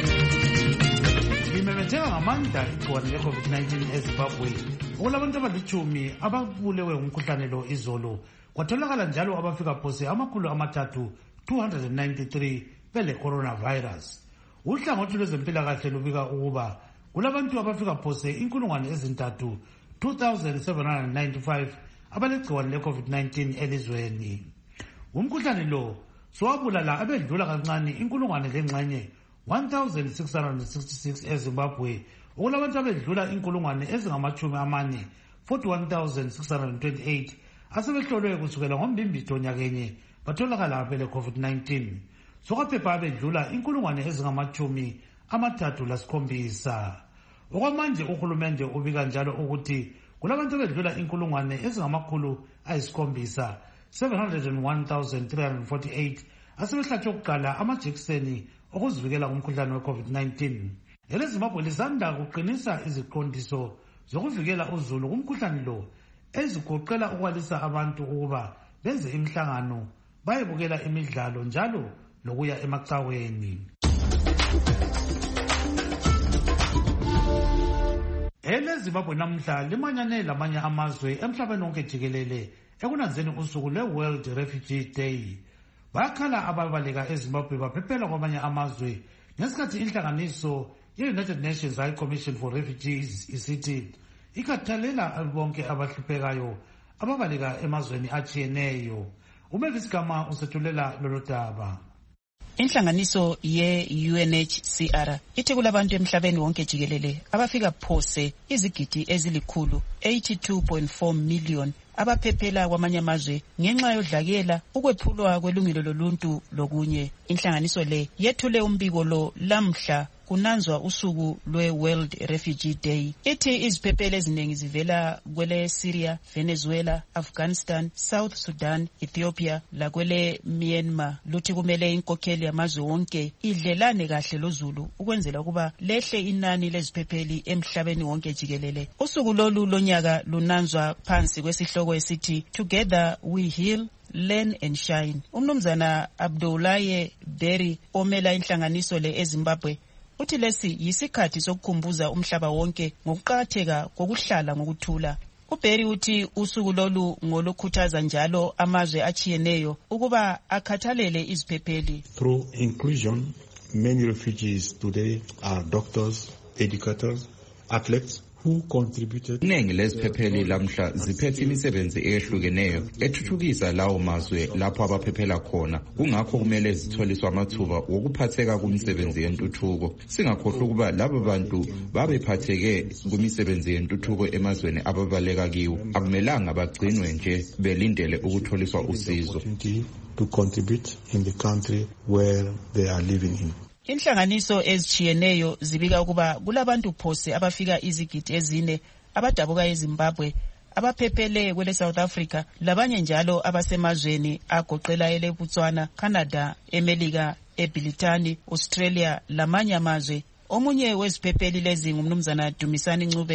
S9: Limemetheka ngamandla igciwane le-COVID nineteen eZimbabwe. Okulabantu abalitshumi ababulewe ngumkhuhlane lo izolo. Kwatholakala njalo abafika phose amakhulu amathathu two hundred ninety-three bele coronavirus. Uhlangothi lwezempilakahle lubika ukuba kulabantu abafika phose inkulungwane ezintathu two thousand seven hundred ninety-five abalegciwane le-COVID nineteen elizweni. Umkhuhlane lo sowabulala abedlula kancane inkulungwane lengxenye one thousand six hundred sixty-six eZimbabwe. Okulabantu abedlula inkulungwane ezingamachumi amane forty-one thousand six hundred twenty-eight asebehlolwe kusukela ngombimbitho nyakenye batholakala bele COVID nineteen. Sokwaphepha abedlula inkulungwane ezingamachumi amathathu lasikhombisa. Okwamanje uhulumende ubika njalo ukuthi kulabantu abedlula inkulungwane ezingamakhulu ayisikhombisa seven hundred one thousand three hundred forty-eight asebehlatshwe kuqala amajekiseni okuzivikela kumkhuhlane we-COVID nineteen. EleZimbabwe lisanda kuqinisa iziqondiso zokuvikela uzulu kumkhuhlane lo ezigoqela ukwalisa abantu ukuba benze imihlangano bayebukela imidlalo njalo lokuya emacaweni. EleZimbabwe namhla limanyane lamanye amazwe emhlabeni wonke jikelele ekunanzeni usuku le-World Refugee Day. Bayakhala ababaleka eZimbabwe baphephela kwamanye amazwe ngesikhathi inhlanganiso ye-United Nations High Commission for Refugees isithi ikhathalela bonke abahluphekayo ababaleka emazweni atshiyeneyo. uMavis Gama usethulela lolu daba.
S29: Inhlanganiso ye-U N H C R ithi kulabantu emhlabeni wonke jikelele abafika phose izigidi ezilikhulu eighty-two point four million abaphephela kwamanye amazwe ngenxa yodlakela ukwephulwa kwelungelo loluntu lokunye. Inhlanganiso le yethule umbiko lo lamhla kunanzwa usuku lwe-World Refugee Day. Ithi iziphepheli eziningi zivela kwele Syria, Venezuela, Afghanistan, South Sudan, Ethiopia lakwele Myanmar. Luthi kumele inkokheli yamazwe wonke idlelane kahle lozulu ukwenzela ukuba lehle inani leziphepheli emhlabeni wonke jikelele. Usuku lolu lonyaka lunanzwa phansi kwesihloko esithi Together We Heal, Learn and Shine. Umnumzana Abdullaye Berry omela inhlanganiso le eZimbabwe uthi lesi yisikhathi sokukhumbuza umhlaba wonke ngokuqakatheka kokuhlala ngokuthula. uBerry uthi usuku lolu ngolukhuthaza njalo amazwe achiyeneyo ukuba akhathalele iziphepheli.
S25: Through inclusion, many refugees today are doctors, educators, athletes who contributed.
S26: Iningi leziphepheli lamhla ziphethe imisebenzi eyehlukeneyo ethuthukisa lawo mazwe lapho abaphephela khona. Kungakho kumele zitholiswe amathuba wokuphatheka kumisebenzi yentuthuko. Singakhohlwa ukuba labo bantu babephatheke kumisebenzi yentuthuko emazweni ababaleka kiwo. Akumelanga bagcinwe nje belindele ukutholiswa usizo.
S25: To contribute in the country where they are living in.
S29: Inhlanganiso ezichiyeneyo zibika ukuba kulabantu phose abafika izigidi ezine abadabuka eZimbabwe abaphephele kwele South Africa labanye njalo abasemazweni agoqela ele Botswana, Canada, eMelika, eBritani, Australia lamanye amazwe. Omunye weziphepheli lezi ngumnumzana Dumisani Ncube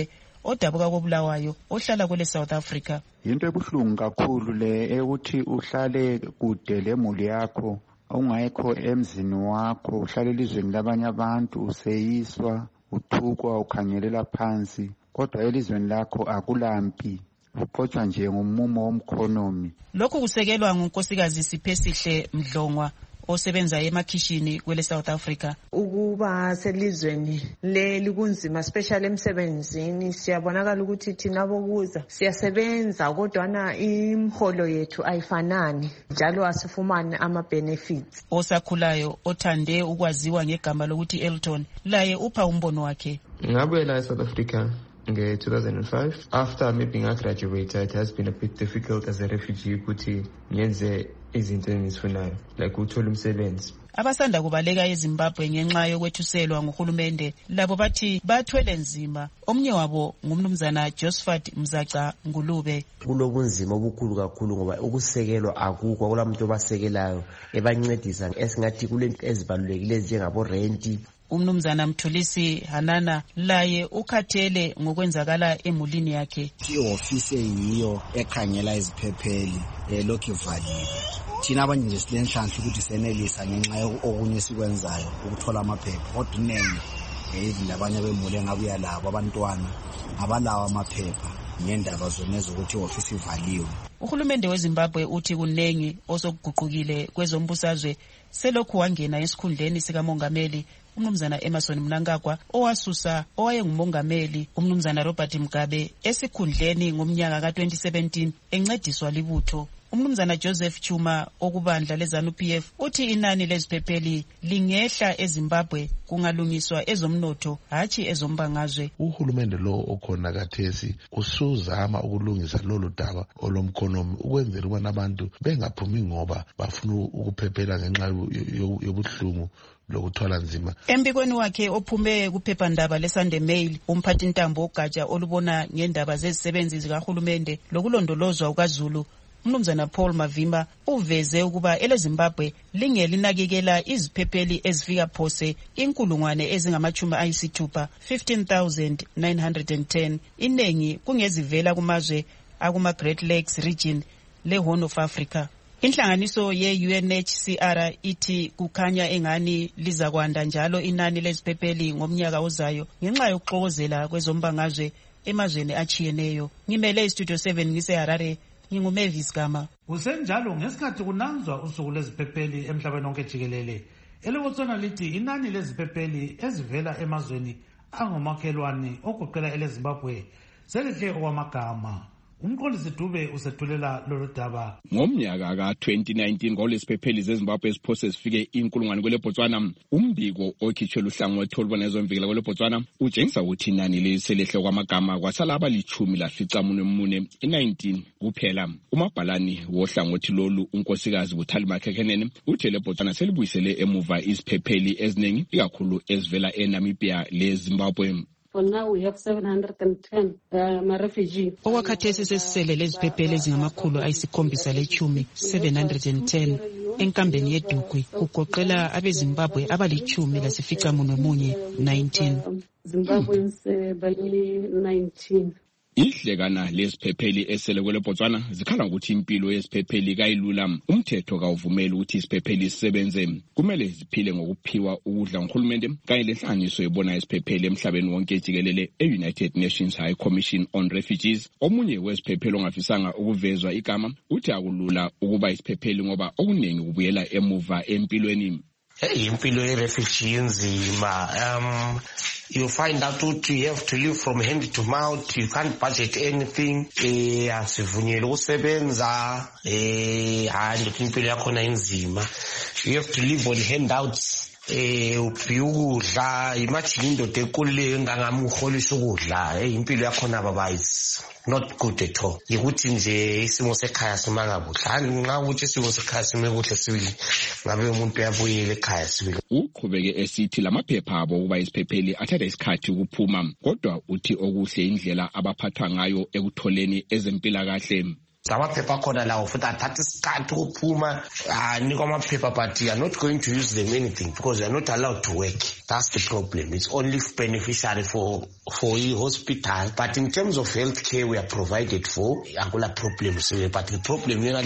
S29: odabuka kobulawayo ohlala kwele South Africa.
S27: Into ebuhlungu kakhulu le ukuthi uhlale kude lemuli yakho ungayikho emzini wakho, uhlale elizweni labanye abantu, useyiswa, uthukwa, ukhangelela phansi, kodwa elizweni lakho akulampi, uqotshwa nje ngumumo womkhonomi.
S29: Lokhu kusekelwa ngunkosikazi Siphesihle Mdlongwa osebenza emakhishini kwele South Africa.
S8: Ukuba selizweni leli kunzima, especially emsebenzini, siyabonakala ukuthi thina bokuza siyasebenza kodwa na imholo yethu ayifanani, njalo asifumani ama benefits.
S29: Osakhulayo othande ukwaziwa ngegama lokuthi Elton laye upha umbono wakhe.
S10: Ngabuyela eSouth Africa in two thousand five. After maybe I graduated, it has been a bit difficult as a refugee ukuthi ngenze izinto engizifunayo, like uthola umsebenzi.
S29: Abasanda kubaleka eZimbabwe ngenxa yokwethuselwa nguhulumende labo bathi bathwele nzima. Omnye wabo ngumnumzana Josephat Mzaca Ngulube.
S11: Kulobunzima obukhulu kakhulu ngoba ukusekelwa akukho, kulamuntu obasekelayo ebancedisa esingathi kulento ezibalulekile njengabo renti.
S29: Umnumzana Mthulisi Hanana laye ukhathele ngokwenzakala emulini yakhe.
S12: Ihofisi yiyo ekhangela iziphepheli lokhu ivaliwe. Thina abanye nje silenhlanhla ukuthi senelisa ngenxa yokunye sikwenzayo ukuthola amaphepha, kodwa inene even abanye bemule ngabuya labo abantwana abalawa amaphepha ngendaba zonezo ukuthi ihofisi ivaliwe.
S29: Uhulumende weZimbabwe uthi kunengi osokuguqukile kwezombusazwe selokhu wangena esikhundleni sikamongameli umnumzana Emerson Mnangagwa owasusa owayengumongameli umnumzana Robert Mugabe esikhundleni ngomnyaka ka twenty seventeen encediswa libutho. Umnumzana Joseph Chuma okubandla leZANU-P F uthi inani leziphepheli lingehla eZimbabwe kungalungiswa ezomnotho hathi ezombangazwe.
S13: Uhulumende lo okhona kathesi usuzama ukulungisa lolu daba olomkhonomi ukwenzela ukuthi abantu bengaphumi ngoba bafuna ukuphephela ngenxa yobuhlungu lokuthwala nzima.
S29: Embikweni wakhe ophume kuphephandaba leSunday Mail, umphathi ntambo ogatsha olubona ngendaba zezisebenzi zikahulumende lokulondolozwa ukaZulu umnumzana Paul Mavimba uveze ukuba eleZimbabwe lingelinakekela iziphepheli ezifika phose inkulungwane ezingamachumi ayisithupha fifteen thousand nine hundred ten, inengi kungezivela kumazwe akuma Great Lakes region le Horn of Africa. Inhlanganiso ye U N H C R ithi kukhanya engani lizakwanda njalo inani leziphepheli ngomnyaka ozayo ngenxa yokuxokozela kwezombangazwe emazweni achiyeneyo. Ngimele iStudio seven ngiseHarare, nginguMavis Gama.
S9: Kusenjalo ngesikhathi kunanzwa usuku leziphepheli emhlabeni wonke jikelele, eleBotswana lithi inani leziphepheli ezivela emazweni angomakhelwane okuqela eleZimbabwe selihle okwamagama. Umqondisi Dube usethulela lolu daba.
S14: Ngomnyaka ka twenty nineteen ngolesiphepheli zeZimbabwe esiphose sifike inkulungwane kweleBotswana, umbiko okhitshelwe uhlangothi olubona ezomvikela kweleBotswana utshengisa ukuthi inani leselehle kwamagama kwasala abalichumi laficamunwemunye nineteen kuphela. Umabhalani wohlangothi lolu unkosikazi Buthali Makhekenene uthi leBotswana selibuyisele emuva iziphepheli eziningi ikakhulu ezivela eNamibia leZimbabwe.
S16: For now we have seven hundred ten uh, ma refugee.
S29: Okwakhathesi sesisele leziphepheli ezingamakhulu ayisikhombisa lechumi seven hundred ten enkambeni yedugwi kugoqela abeZimbabwe abalichumi lasificamunwemunye nineteen.
S16: Zimbabweans uh, by nineteen.
S14: Ihlekana leziphepheli esele kweleBotswana zikhala ukuthi impilo yeziphepheli kayilula. Umthetho kawuvumeli ukuthi iziphepheli sisebenze, kumele ziphile ngokuphiwa ukudla nguhulumende kanye lenhlanganiso ebona iziphepheli emhlabeni wonke jikelele e-United Nations High Commission on Refugees. Omunye weziphepheli ongafisanga ukuvezwa igama uthi akulula ukuba isiphepheli ngoba okuningi kubuyela emuva empilweni.
S17: Hey, impilo ye-refugee nzima. Um, you find out that you have to live from hand to mouth. You can't budget anything. Eh, asivunyelwe ukusebenza. Eh, hayi impilo yakhona inzima. You have to live on handouts. Eh, uphiwa ukudla. Imagine indoda enkululeyo engangamuholisa ukudla. Eh, impilo yakhona baba is not good at all. Yikuthi nje isimo sekhaya simangabudla. Nxa ukuthi isimo sekhaya simebuhle sibili ngabe umuntu uyabuyela ekhaya sibili.
S14: Uqhubeke esithi lamaphepha abo ukuba isiphepheli athatha isikhathi ukuphuma, kodwa uthi okuhle indlela abaphathwa ngayo ekutholeni ezempilakahle.
S17: amaphepha akhona lawo futhi athatha isikhathi ukuphuma anikwa amaphepha, but you are not going to use them anything because you are not allowed to work. That's the problem. It's only beneficiary for for the hospital, but in terms of healthcare we are provided for. Akula problems, but the problem you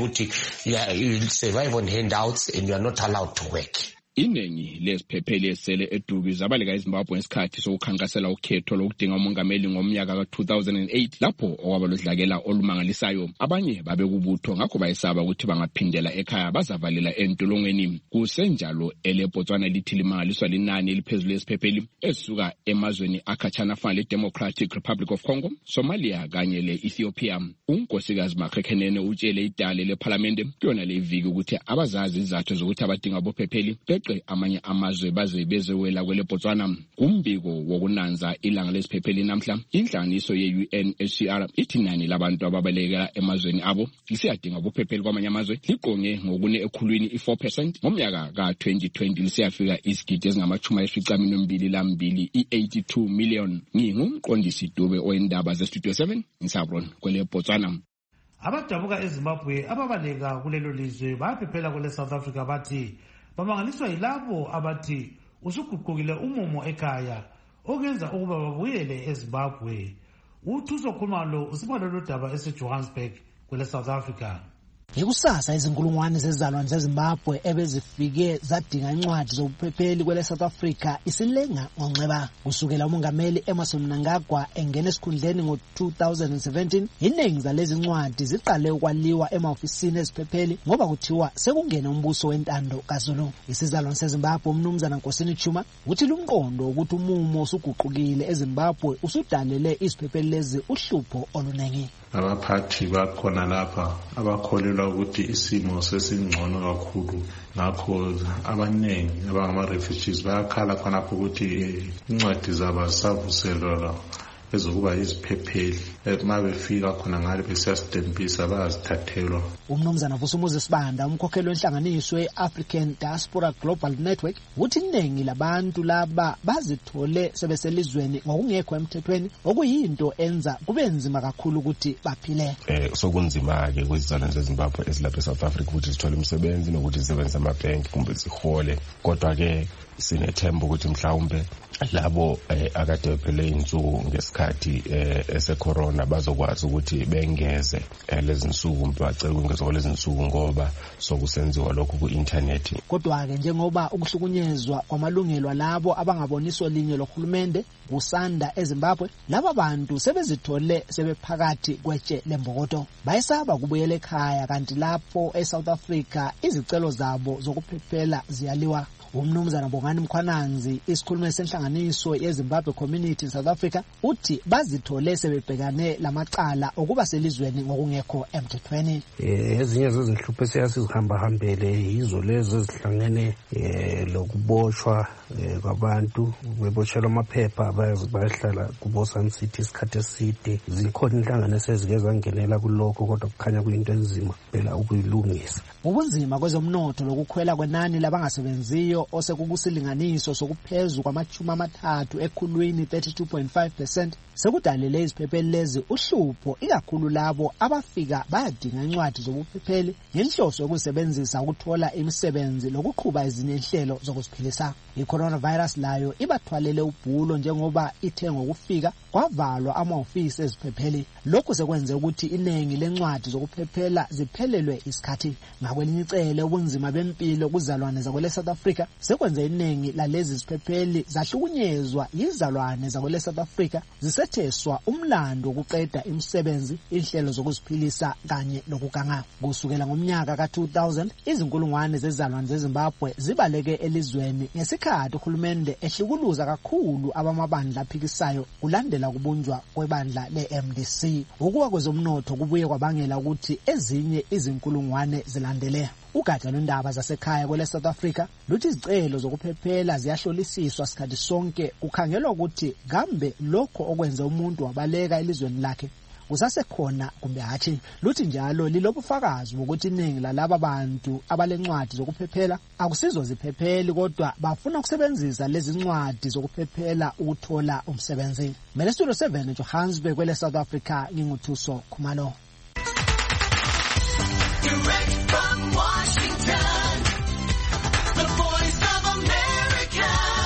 S17: know, you will survive on handouts and you are not allowed to work.
S14: Iningi lesiphepheli esele edubi zabaleka eZimbabwe ngesikhathi sokukhankasela ukhetho lokudinga umongameli ngomnyaka ka two thousand eight lapho okwabalodlakela olumangalisayo. Abanye babekubutho ngakho bayesaba ukuthi bangaphindela ekhaya bazavalela entolongweni. Kusenjalo eleBotswana lithi limangaliswa linani eliphezulu lesiphepheli esuka emazweni akhatshana afana leDemocratic Republic of Congo, Somalia kanye leEthiopia. Unkosikazi Makhekenene utshele idale leParliament kuyona leviki ukuthi abazazi izathu zokuthi abadinga abophepheli amanye amazwe baze bezewela kwele Botswana. Umbiko wokunanza ilanga lesiphepheli namhla, inhlanganiso ye-U N H C R ithi inani labantu ababaleka emazweni abo lisiyadinga ubuphepheli kwamanye amazwe liqonge ngokune ekhulwini i-four percent ngomnyaka ka twenty twenty lisiyafika isigidi ezingamachumi ayisishiyagalombili lambili i-eighty-two million. Ngingumqondisi Dube oyindaba ze-Studio seven Nsabron kwele Botswana.
S9: Abadabuka eZimbabwe ababaleka kulelo lizwe bayaphephela kwele South Africa bathi bamangaliswa yilabo abathi usuguqukile umumo ekhaya okenza ukuba babuyele eZimbabwe. Uthuso khumalo usibalo lodaba eseJohannesburg kwele South Africa.
S1: Ikusasa izinkulungwane zezizalwane zeZimbabwe ebezifike zadinga incwadi zobuphepheli kwele South Africa isilenga ngonxeba. Kusukela umongameli Emmerson Mnangagwa engena esikhundleni ngo two thousand seventeen, iningi zalezi incwadi ziqale ukwaliwa emaofisini eziphepheli ngoba kuthiwa sekungena umbuso wentando kaZulu. Isizalwane seZimbabwe uMnumzana Nkosini Chuma uthi lumqondo ukuthi umumo usuguqukile eZimbabwe usudalele iziphepheli lezi uhlupho olunengi.
S25: Abaphathi bakhona lapha abakholelwa ukuthi isimo sesingcono kakhulu, ngakho abanengi abangama-refugees bayakhala khonapho ukuthi incwadi zabo zisavuselwa ezokuba iziphepheli. Uma befika khona ngale besiyasitempisa bayazithathelwa.
S1: Umnumzana Vusumuzi Sibanda umkhokheli wenhlanganiso ye-African Diaspora Global Network uthi iningi labantu laba bazithole sebeselizweni ngokungekho emthethweni okuyinto enza kube nzima kakhulu ukuthi baphile.
S2: Eh sokunzima ke kwizizalwane zeZimbabwe ezilapha eSouth Africa ukuthi zithole umsebenzi nokuthi zisebenze amabhenki kumbe zihole, kodwa ke sinethemba ukuthi mhlawumbe labo akade bephele insuku ngesikhathi ese-corona bazokwazi ukuthi bengeze lezi nsuku, bacela ukungezwa lezi nsuku ngoba sokusenziwa lokhu ku-internet.
S1: Kodwa-ke njengoba ukuhlukunyezwa kwamalungelo alabo abangaboniswa linye lohulumende kusanda eZimbabwe, laba bantu sebezithole sebephakathi kwetshe lembokodo. Bayesaba kubuyela ekhaya, kanti lapho eSouth Africa izicelo zabo zokuphephela ziyaliwa. Umnumzana Bongani Mkhwananzi isikhulumi senhlanganiso yeZimbabwe Community South Africa uthi bazithole sebebhekane lamacala okuba selizweni ngokungekho emthethweni.
S4: Eh ezinye zezinhlupho siyasizihamba hambele yizo lezo ezihlangene eh lokuboshwa kwabantu, bebotshelwa amaphepha abayazi bayahlala kuBosan City isikhathi eside. Zikhona inhlangano esezigeza ngenela kuloko kodwa kukhanya kuyinto enzima phela ukuyilungisa.
S1: Ubunzima kwezomnotho lokukhwela kwenani labangasebenziyo osekukusilinganiso sokuphezulu kwamachumi amathathu ekhulwini thirty-two point five percent sekudalele iziphepheli lezi uhlupho, ikakhulu labo abafika bayadinga incwadi zobuphepheli ngenhloso yokusebenzisa ukuthola imisebenzi lokuqhuba ezinye inhlelo zokuziphilisa. I-coronavirus layo ibathwalele ubhulo njengoba ithe ngokufika kwavalwa amaofisi eziphepheli. Lokhu sekwenze ukuthi iningi lencwadi zokuphephela ziphelelwe isikhathi. Ngakwelinye icele ubunzima bempilo kuzalwane zakwele South Africa sekwenze iningi lalezi ziphepheli zahlukunyezwa yizalwane zakwele South Africa zisetheswa umlando wokuqeda imisebenzi, inhlelo zokuziphilisa kanye lokuganga. Kusukela ngomnyaka ka two thousand izinkulungwane zezalwane zeZimbabwe zibaleke elizweni ngesikhathi uhulumende ehlukuluza kakhulu abamabandla aphikisayo kulandela kubunjwa kwebandla le-M D C. Ukuwa kwezomnotho kubuye kwabangela ukuthi ezinye izinkulungwane zilandele. Ugatsha lwendaba zasekhaya kwele South Africa luthi izicelo zokuphephela ziyahlolisiswa sikhathi sonke kukhangelwa ukuthi kambe lokho okwenza umuntu wabaleka elizweni lakhe kusasekhona kumbe hatshi. Luthi njalo lilobufakazi bokuthi iningi lalaba bantu abalencwadi zokuphephela akusizo ziphepheli kodwa bafuna ukusebenzisa lezi ncwadi zokuphephela ukuthola umsebenzi. Mele Studio seven eJohannesburg kwele South Africa, nginguthuso Khumalo.
S3: Direct from Washington, the voice of America,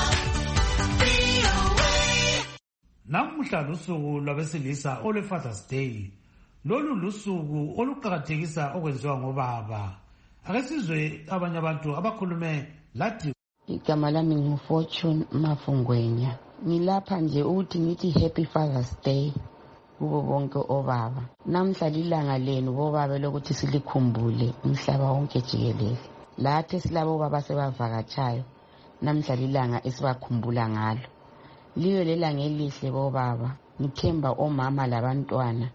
S3: V O A.
S9: Namuhla lusuku lwabesilisa olwe-Father's Day. Lolu lusuku oluqakathekisa okwenziwa ngobaba. Ake sizwe abanye abantu abakhulume lathi.
S28: Igama lami nguFortune Mafungwenya. Ngilapha nje ukuthi ngithi Happy Father's Day kubo bonke obaba. Namhla lilanga lenu bobaba lokuthi silikhumbule umhlaba wonke jikelele. Lathi silabo baba sebavakatshayo. Namhla lilanga esibakhumbula ngalo. Liyo lelanga elihle bobaba. Ngithemba omama labantwana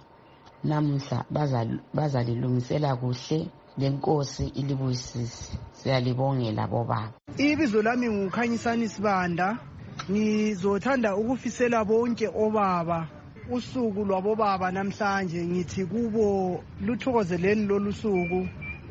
S28: namhla bazalilungisela kuhle lenkosi ilibusisi. Siyalibongela bobaba.
S15: Ibizo lami nguKhanyisani Sibanda. Ngizothanda ukufisela bonke obaba usuku lwabobaba namhlanje. Ngithi kubo luthokozeleni lolu suku,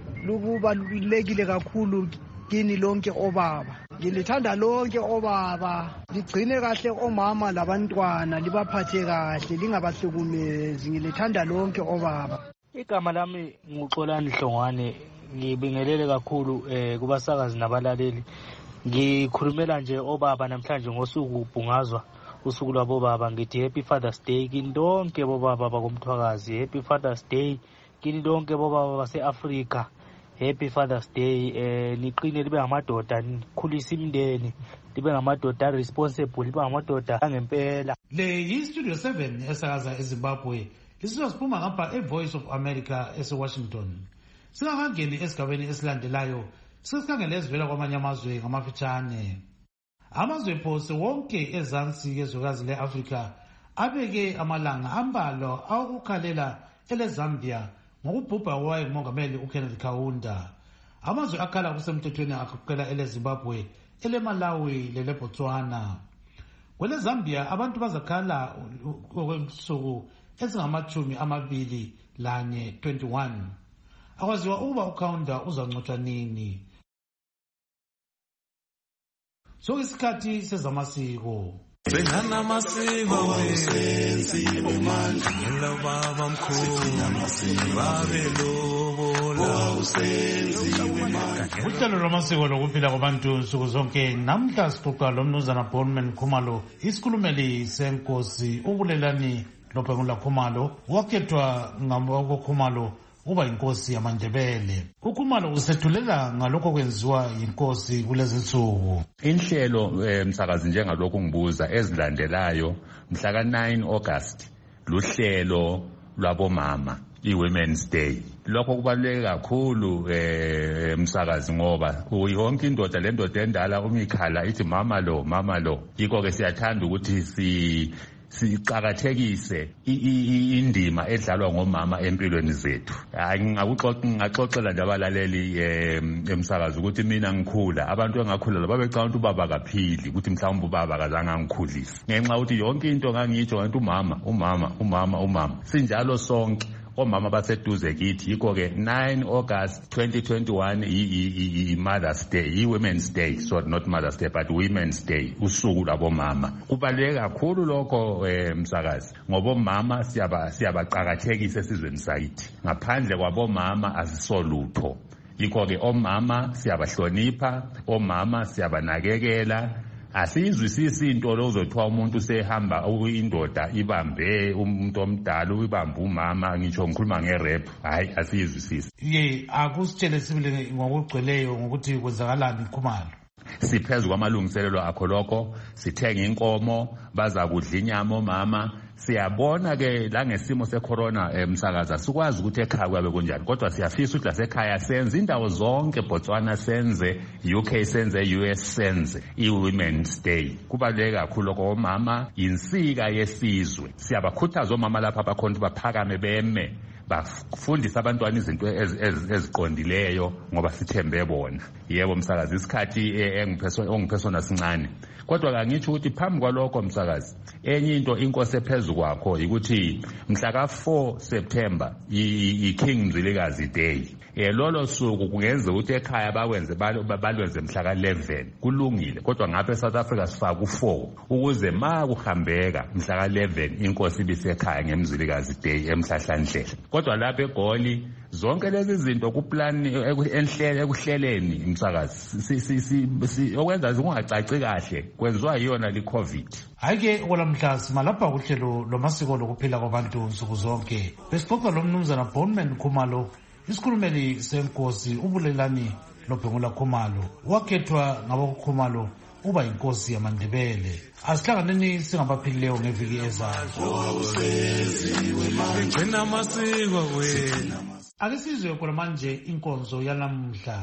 S15: lubalulekile kakhulu kini lonke obaba. Ngilithanda lonke obaba, ligcine kahle omama labantwana, libaphathe kahle, lingabahlukumezi. Ngilithanda lonke obaba.
S18: Igama lami nguXolani Hlongwane. Ngibingelele kakhulu eh kubasakazi nabalaleli. Ngikhulumela nje obaba namhlanje ngosuku ubhungazwa usuku lwabobaba. Ngithi Happy Father's Day kini donke bobaba bakomthwakazi. Happy Father's Day kini donke bobaba base-Afrika. Happy Father's Day. Eh niqine libe ngamadoda, nikhulisa imindeni, libe ngamadoda responsible, libe ngamadoda angempela.
S9: Le yi-Studio seven esakaza eZimbabwe. Isizwa siphuma ngapha e-Voice of America ese-Washington. Singakangeni esigabeni esilandelayo, sesikhangele ezivela kwamanye amazwe ngamafitshane. Amazwe phose wonke ezansi yezwekazi le-Afrika abeke amalanga ambalwa awokukhalela ele-Zambia ngokubhubha kwayengumongameli uKenneth Kaunda. Amazwe akhala kusemthethweni agoqela ele-Zimbabwe, ele-Malawi lele-Botswana. Kwele-Zambia abantu bazakhala okwensuku ezingamachumi amabili lanye twenty-one. Akwaziwa ukuba uKaunda uzancotshwa nini. So isikhathi sezamasiko.
S3: Benana masiko wesenzi bomandla ngelo baba mkhulu babelobola usenzi wemandla.
S9: Uhlelo lwamasiko lokuphila kwabantu nsuku zonke namhla sixoxa lomnumzana Bonman Khumalo, isikhulumeli senkosi ubulelani Lopengula Khumalo, wakhethwa ngabo Khumalo uba inkosi yamaNdebele. uKhumalo usethulela ngalokho kwenziwa inkosi kulezi nsuku.
S19: Inhlelo emsakazi njengalokho ngibuza ezilandelayo mhla ka nine August luhlelo lwabomama i-Women's Day. Lokho kubaluleke kakhulu eh emsakazi ngoba yonke indoda le ndoda endala umikhala ithi mama lo mama lo. Yiko ke siyathanda ukuthi si siqhakathekise indima edlalwa ngomama empilweni zethu. Ngakuxoxa ngaxoxela nje abalaleli emsakazi ukuthi mina ngikhula abantu engakhula babecanga ukuthi ubaba kaphili, ukuthi mhlawumbe ubaba akazange angikhulise. Ngenxa ukuthi yonke into ngangitsho ngathi umama umama umama umama. Sinjalo sonke omama baseduze kithi. Yiko ke nine August twenty twenty-one i Mother's Day, i Women's Day, sorry not Mother's Day but Women's Day, usuku labomama. Kubaluleke kakhulu lokho emsakazi ngoba omama siyaba siyabaqhakathekisa esizweni sakithi. Ngaphandle kwabomama asisolutho. Yiko ke omama siyabahlonipha, omama siyabanakekela. Asizwisisi into lozothiwa umuntu sehamba indoda ibambe umuntu omdala uyibambe umama, ngitsho ngikhuluma ngerap. Hayi asizwisisi.
S9: Ye akusitshele sibile ngokugcweleyo ngokuthi kwenzakalani Khumalo.
S19: Siphezulu kwamalungiselelo akho lokho, sithenga inkomo, baza kudla inyama omama. Siyabona ke la ngesimo secorona emsakaza sikwazi ukuthi ekhaya kwabe kunjani, kodwa siyafisa ukuthi lasekhaya senze indawo zonke, Botswana senze, U K senze, U S senze i-Women's Day. Kubaluleke kakhulu lokho omama insika yesizwe. Siyabakhuthaza omama lapha abakhona baphakame beme bafundisa abantwana izinto eziqondileyo ngoba sithembe bona. Yebo msakazi isikhathi engiphesona sincane, kodwa kangitsho ukuthi phambi kwalokho msakazi enye into inkosi ephezulu kwakho ukuthi mhla ka four September i-King Mzilikazi Day. Eh lolo suku kungenza ukuthi ekhaya bakwenze balwenze mhla ka eleven, kulungile, kodwa ngapha eSouth Africa sifaka u four ukuze ma kuhambeka mhla ka eleven inkosi ibisekhaya ngeMzilikazi Day eMhlahlandlela. kodwa lapha eGoli zonke lezi zinto kuplan enhlele ekuhleleni umsakazi okwenza kungacaci kahle kwenziwa yiyona li COVID.
S9: Hayike olamhla simalapha kuhlelo lomasiko lokuphila kwabantu nsuku zonke. Besixoxa lo mnumzana Bonman Khumalo, isikhulumeli senkosi uBulelani Lobhengula Khumalo, wakhethwa ngaboKhumalo uba inkosi yamaNdebele. Asihlanganeni singabaphilileyo ngeviki ezayo.
S3: Gcina amasiko wena.
S9: Ake sizwe khona manje inkonzo yanamhla.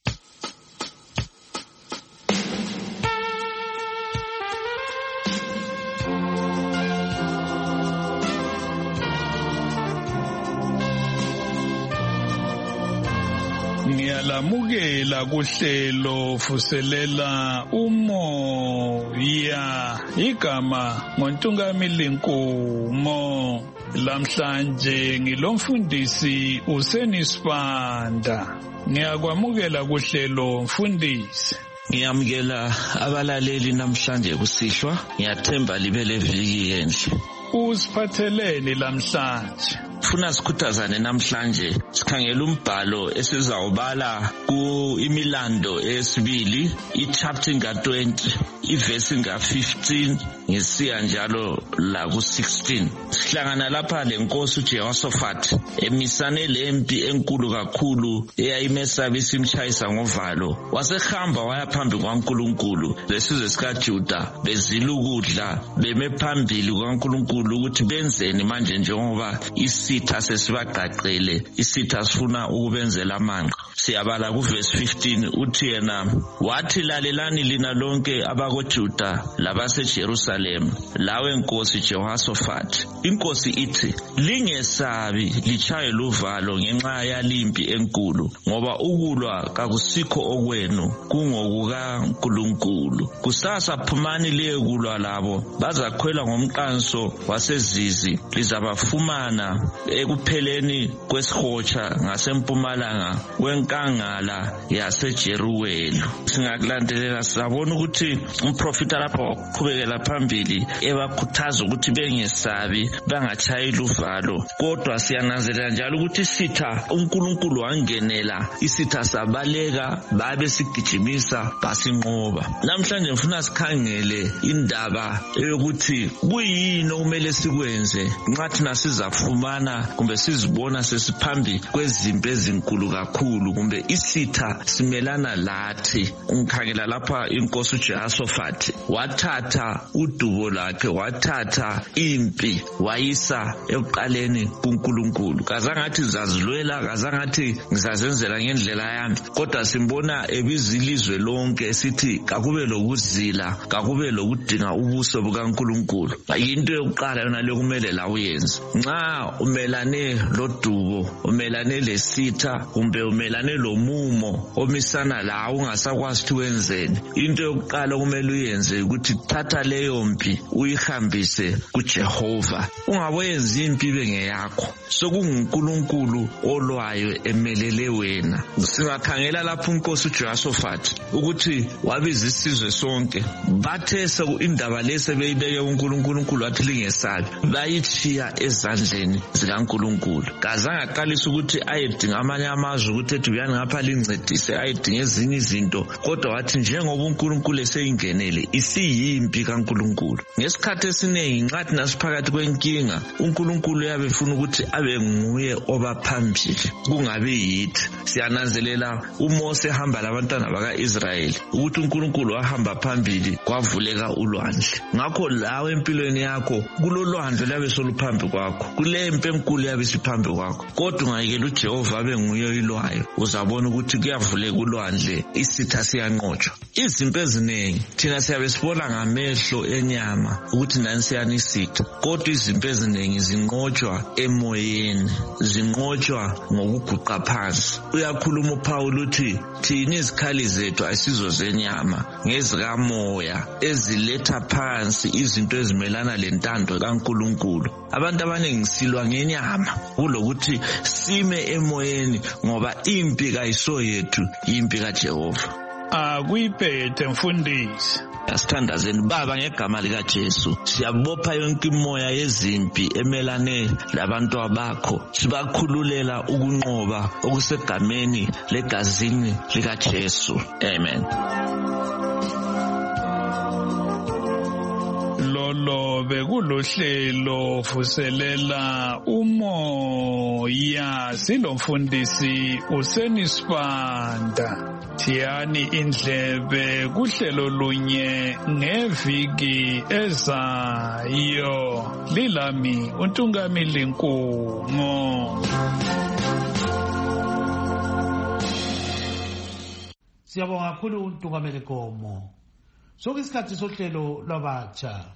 S5: Ngiyalamukela kuhlelo fuselela umoya igama ngoNtungamili Nkumo. Lamhlanje ngilomfundisi uSenisibanda. Ngiyakwamukela kuhlelo mfundisi.
S6: Ngiyamukela abalaleli namhlanje kusihlwa. Ngiyathemba libele viki enhle.
S5: Usiphatheleni lamhlanje?
S6: Funa sikhuthazane namhlanje sikhangela umbhalo esizawubala ku imilando esibili ichapter nga twenty iverse nga fifteen ngisiya njalo la ku sixteen. Sihlangana lapha lenkosi uJehoshaphati emisane lempi enkulu kakhulu eyayimesaba isimtshayisa ngovalo. Wasehamba waya phambi kwaNkulunkulu lesizwe sikaJuda bezila ukudla beme phambili kwaNkulunkulu ukuthi benzeni manje njengoba isitha sesibaqaqele isitha sifuna ukubenzela amanqa. Siyabala ku verse fifteen uthi yena wathi lalelani lina lonke abakoJuda labaseJerusalem lawe nkosi Jehoshaphat. Inkosi ithi lingesabi lichaye luvalo ngenxa yalimpi enkulu ngoba ukulwa kakusikho okwenu kungokuka uNkulunkulu. Kusasa phumani liye kulwa labo bazakhwela ngomqanso wasezizi lizabafumana ekupheleni kwesihotsha ngasempumalanga wenkangala yaseJeruwelu. Singakulandelela sabona ukuthi umprofita lapho qhubekela phambili ebakhuthaza ukuthi bengesabi bangachayi luvalo. Kodwa siyananzelela njalo ukuthi isitha uNkulunkulu wangenela isitha sabaleka babe sigijimisa basinqoba. Namhlanje ngifuna sikhangele indaba eyokuthi kuyini okumele sikwenze nxa thina sizafumana kumbe sizibona sesiphambi kwezimpi ezinkulu kakhulu kumbe isitha simelana lathi. Ngikhangela lapha inkosi uJehoshaphati wathatha udubo lakhe wathatha impi wayisa ekuqaleni kuNkulunkulu. Kazangathi ngizazilwela kazangathi ngizazenzela ngendlela yami kodwa simbona ebizilizwe lonke esithi kakube lokuzila kakube lokudinga ubuso bukaNkulunkulu. Into yokuqala yona le kumele la uyenze nxa umelane lodubo umelane lesitha kumbe umelane lomumo omisana la ungasakwazi ukuthi wenzeni. Into yokuqala kumele uyenze ukuthi thatha leyo mpi uyihambise kuJehova. Ungaboyenza impi bengeyakho sokunguNkulunkulu olwayo emelele wena. Singakhangela lapho inkosi uJehoshaphati ukuthi wabiza isizwe sonke bathe indaba lese beyibeke uNkulunkulu wathi lingesabi bayichiya ezandleni zikaNkulunkulu. Kazange aqalisa ukuthi ayedinga amanye amazwe ukuthi ethi uyani ngapha lincedise ayedinga ezinye izinto kodwa wathi njengoba uNkulunkulu eseyingenele isiyimpi kaNkulunkulu. Ngesikhathi esiningi nxa thina siphakathi kwenkinga uNkulunkulu uyabe efuna ukuthi abe nguye obaphambili kungabi yithi. Siyananzelela uMose ehamba labantwana bakaIsrayeli ukuthi uNkulunkulu wahamba phambili kwavuleka ulwandle. Ngakho lawe empilweni yakho kulolwandle labe soluphambi kwakho kule mpi enkulu yabe siphambi kwakho kodwa ungayekela uJehova abe nguye ilwayo uzabona ukuthi kuyavuleka ulwandle isitha siyanqotshwa. Izimpi eziningi thina siyabe sibona ngamehlo enyama ukuthi nani siyani isitha kodwa izimpi eziningi zinqotshwa emoyeni zinqotshwa ngokuguqa phansi. Uyakhuluma uPaul uthi thina izikhali zethu ayisizo zenyama ngezikamoya eziletha phansi izinto ezimelana lentando kaNkulunkulu. Abantu abaningi silwa ngenyama kulokuthi sime emoyeni ngoba impi kayiso yethu impi kaJehova.
S5: akuyiphethe mfundisi.
S6: Asithandazeni baba ngegama lika Jesu siyabopha yonke imoya yezimpi emelane labantu abakho sibakhululela ukunqoba okusegameni legazini lika Jesu. Amen.
S5: Lolo bekulohlelo vuselela umoya silomfundisi uSenisibanda. Thiyani indlebe kuhlelo lunye ngeviki ezayo. Lilami uNtungamili Nkungo.
S9: Siyabonga kakhulu uNtungamili Nkomo. Sokuyisikhathi sohlelo lwabatsha.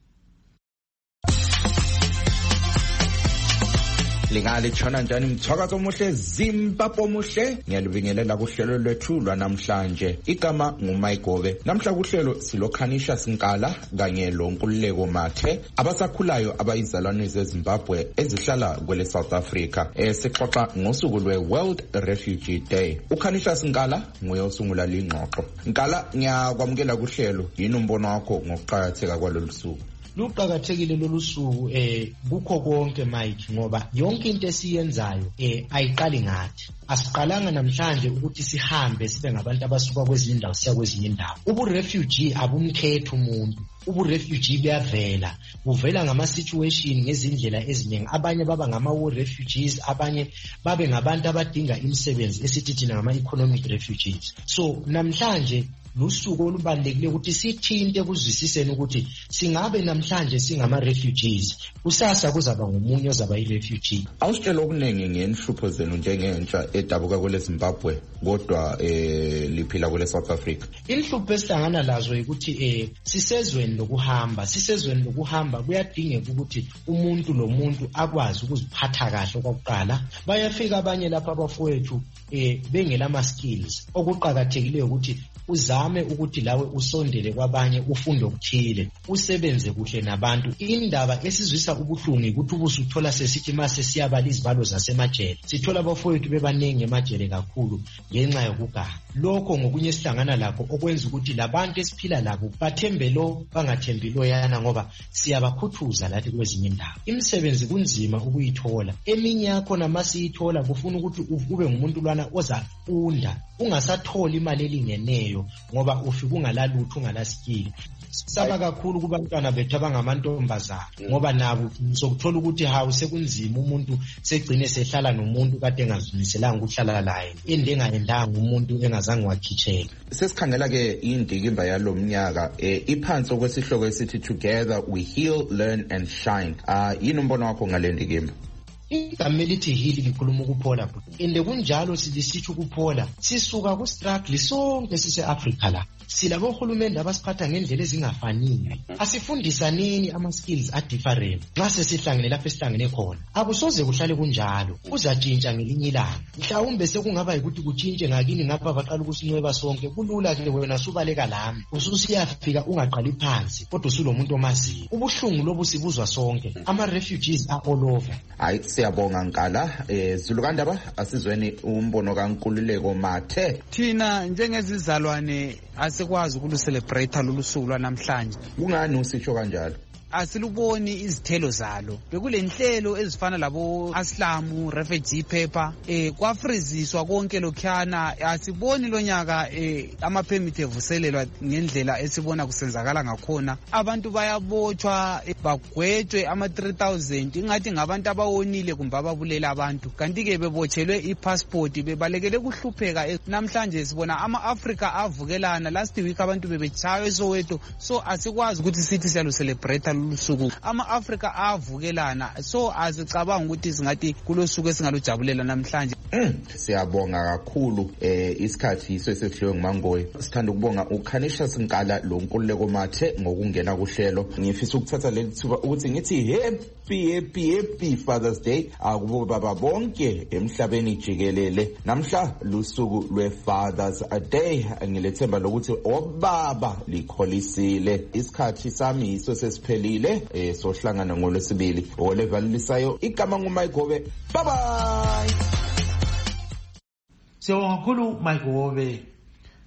S7: Lingali tshona njani mthwakazo omuhle Zimbabwe omuhle ngiyalubingelela kuhlelo lwethu lwanamhlanje igama nguMayigobe. Namhla kuhlelo silokhanisha Sinkala kanye lo Nkululeko Mathe abasakhulayo abayizalwane zeZimbabwe ezihlala kwele South Africa. Eh sixoxa ngosuku lwe World Refugee Day. Ukhanisha Sinkala nguye osungula lingxoxo. Nkala ngiyakwamukela kuhlelo yini umbono wakho ngokuqhakatheka kwalolu suku?
S8: Luqhakathekile lolu suku eh kukho konke Mike ngoba yonke into esiyenzayo eh ayiqali ngathi. Asiqalanga namhlanje ukuthi sihambe sibe ngabantu abasuka kwezinye indawo siya kwezinye indawo. Ubu refugee abumkhetho umuntu. Ubu refugee buyavela. Uvela ngama situation ngezindlela eziningi. Abanye baba ngama war refugees, abanye babe ngabantu abadinga imisebenzi esithi thina ngama economic refugees. So namhlanje lusuku olubalekile ukuthi sithinte kuzwisiseni ukuthi singabe namhlanje singama refugees kusasa kuzaba ngomunye ozaba i-refugee.
S7: Awusitshela okuningi ngenhlupho zenu njengentsha edabuka kwele Zimbabwe kodwa eh liphila kwele South Africa.
S8: Inhlupho esihlangana lazo ukuthi eh sisezweni lokuhamba sisezweni lokuhamba kuyadingeka ukuthi umuntu lo muntu akwazi ukuziphatha kahle kokuqala. Bayafika abanye lapha abafowethu eh bengela ama skills okuqhakathekileyo ukuthi uzame ukuthi lawe usondele kwabanye ufunde ukuthile usebenze kuhle nabantu. Indaba esizwisa ubuhlungu ukuthi ubusuthola sesithi mase siyabala izibalo zasemajele sithola abafowethu bebanenge emajele kakhulu ngenxa yokuganga. Lokho ngokunye sihlangana lakho okwenza ukuthi labantu esiphila labo bathembe lo bangathembi lo yana ngoba siyabakhuthuza lathi kwezinye indawo. Imisebenzi kunzima ukuyithola. Eminye yakho namasiyithola kufuna ukuthi ube ngumuntu lwana oza unda ungasatholi imali elingeneyo ngoba ufika ungalalutho ungalasikile. Saba kakhulu kubantwana bethu abangamantombazana ngoba nabo sokuthola ukuthi hawu sekunzima umuntu segcine sehlala nomuntu kade engazimiselanga ukuhlala laye endengaendanga umuntu engazange wakhitshela.
S7: Sesikhangela ke indikimba yalomnyaka eh iphansi okwesihloko esithi Together We Heal, Learn and Shine. Ah yini umbono wakho ngale ndikimba?
S8: Igama elithi heal likhuluma ukuphola ende kunjalo silisitsho ukuphola sisuka ku struggle sonke sise Africa la silabo uhulumende abasiphatha ngendlela ezingafaniyo. Asifundisa nini ama skills a different xa sesihlangene lapha esihlangene khona. Akusoze kuhlale kunjalo kuzatshintsha ngelinye ilanga. Mhlawumbe sekungaba ukuthi kutshintshe ngakini ngapha baqala ukusinweba sonke kulula ke wena subaleka lami ususiyafika ungaqali phansi kodwa usulomuntu omaziyo. Ubuhlungu lobu sibuzwa sonke. Ama refugees are all over.
S7: Hayi siyabonga Nkala. eh Zulukandaba asizweni umbono kaNkululeko Mathe.
S20: Thina njengezizalwane asikwazi ukuluselebrate lolu suku lwanamhlanje.
S7: Kungani usitsho kanjalo?
S20: Asiluboni izithelo zalo. Bekulenhlelo ezifana labo Aslamu refugee paper eh kwafriziswa konke lokhana. Asiboni lonyaka eh ama permit evuselelwa ngendlela esibona kusenzakala ngakhona. Abantu bayabotshwa bagwetshwe ama three thousand ingathi ngabantu abawonile kumbe ababulela abantu kanti ke bebotshelwe ipassport bebalekele kuhlupheka. Namhlanje sibona ama Africa avukelana last week abantu bebechaywe eSoweto. So asikwazi ukuthi sithi siyalu celebrate lusuku ama Africa avukelana. So azicabanga ukuthi singathi kulosuku esingalujabulela namhlanje.
S7: Mm, siyabonga kakhulu eh isikhathi iso esehliwe nguMangoyi. Sithanda ukubonga uKhanisha Sinkala lo Nkululeko Mathe ngokungena kuhlelo. Ngifisa ukuthatha leli thuba ukuthi ngithi happy happy happy Father's Day akubo baba bonke emhlabeni jikelele. Namhla lusuku lwe Father's Day ngilethemba lokuthi obaba likholisile. Isikhathi sami iso sesiphelile eh sohlangana ngolwesibili olevalisayo igama nguMayigobe. Bye bye.
S9: Siyabonga kakhulu Mayigobe.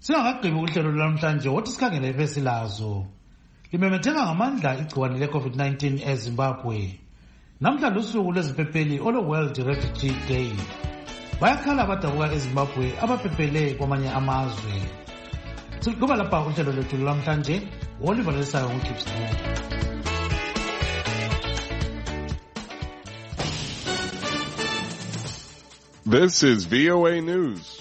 S9: Singakagqibi uhlelo lwamhlanje wothi sikhangele ifesilazo. Limemetheka ngamandla igciwane le-COVID nineteen eZimbabwe. Namhla lusuku lweziphepheli olo World Refugee Day. Bayakhala abadabuka eZimbabwe abaphephele kwamanye amazwe. Sikuba lapha uhlelo lwethu lwamhlanje, Oliver Lesayo uKips.
S10: This is V O A News.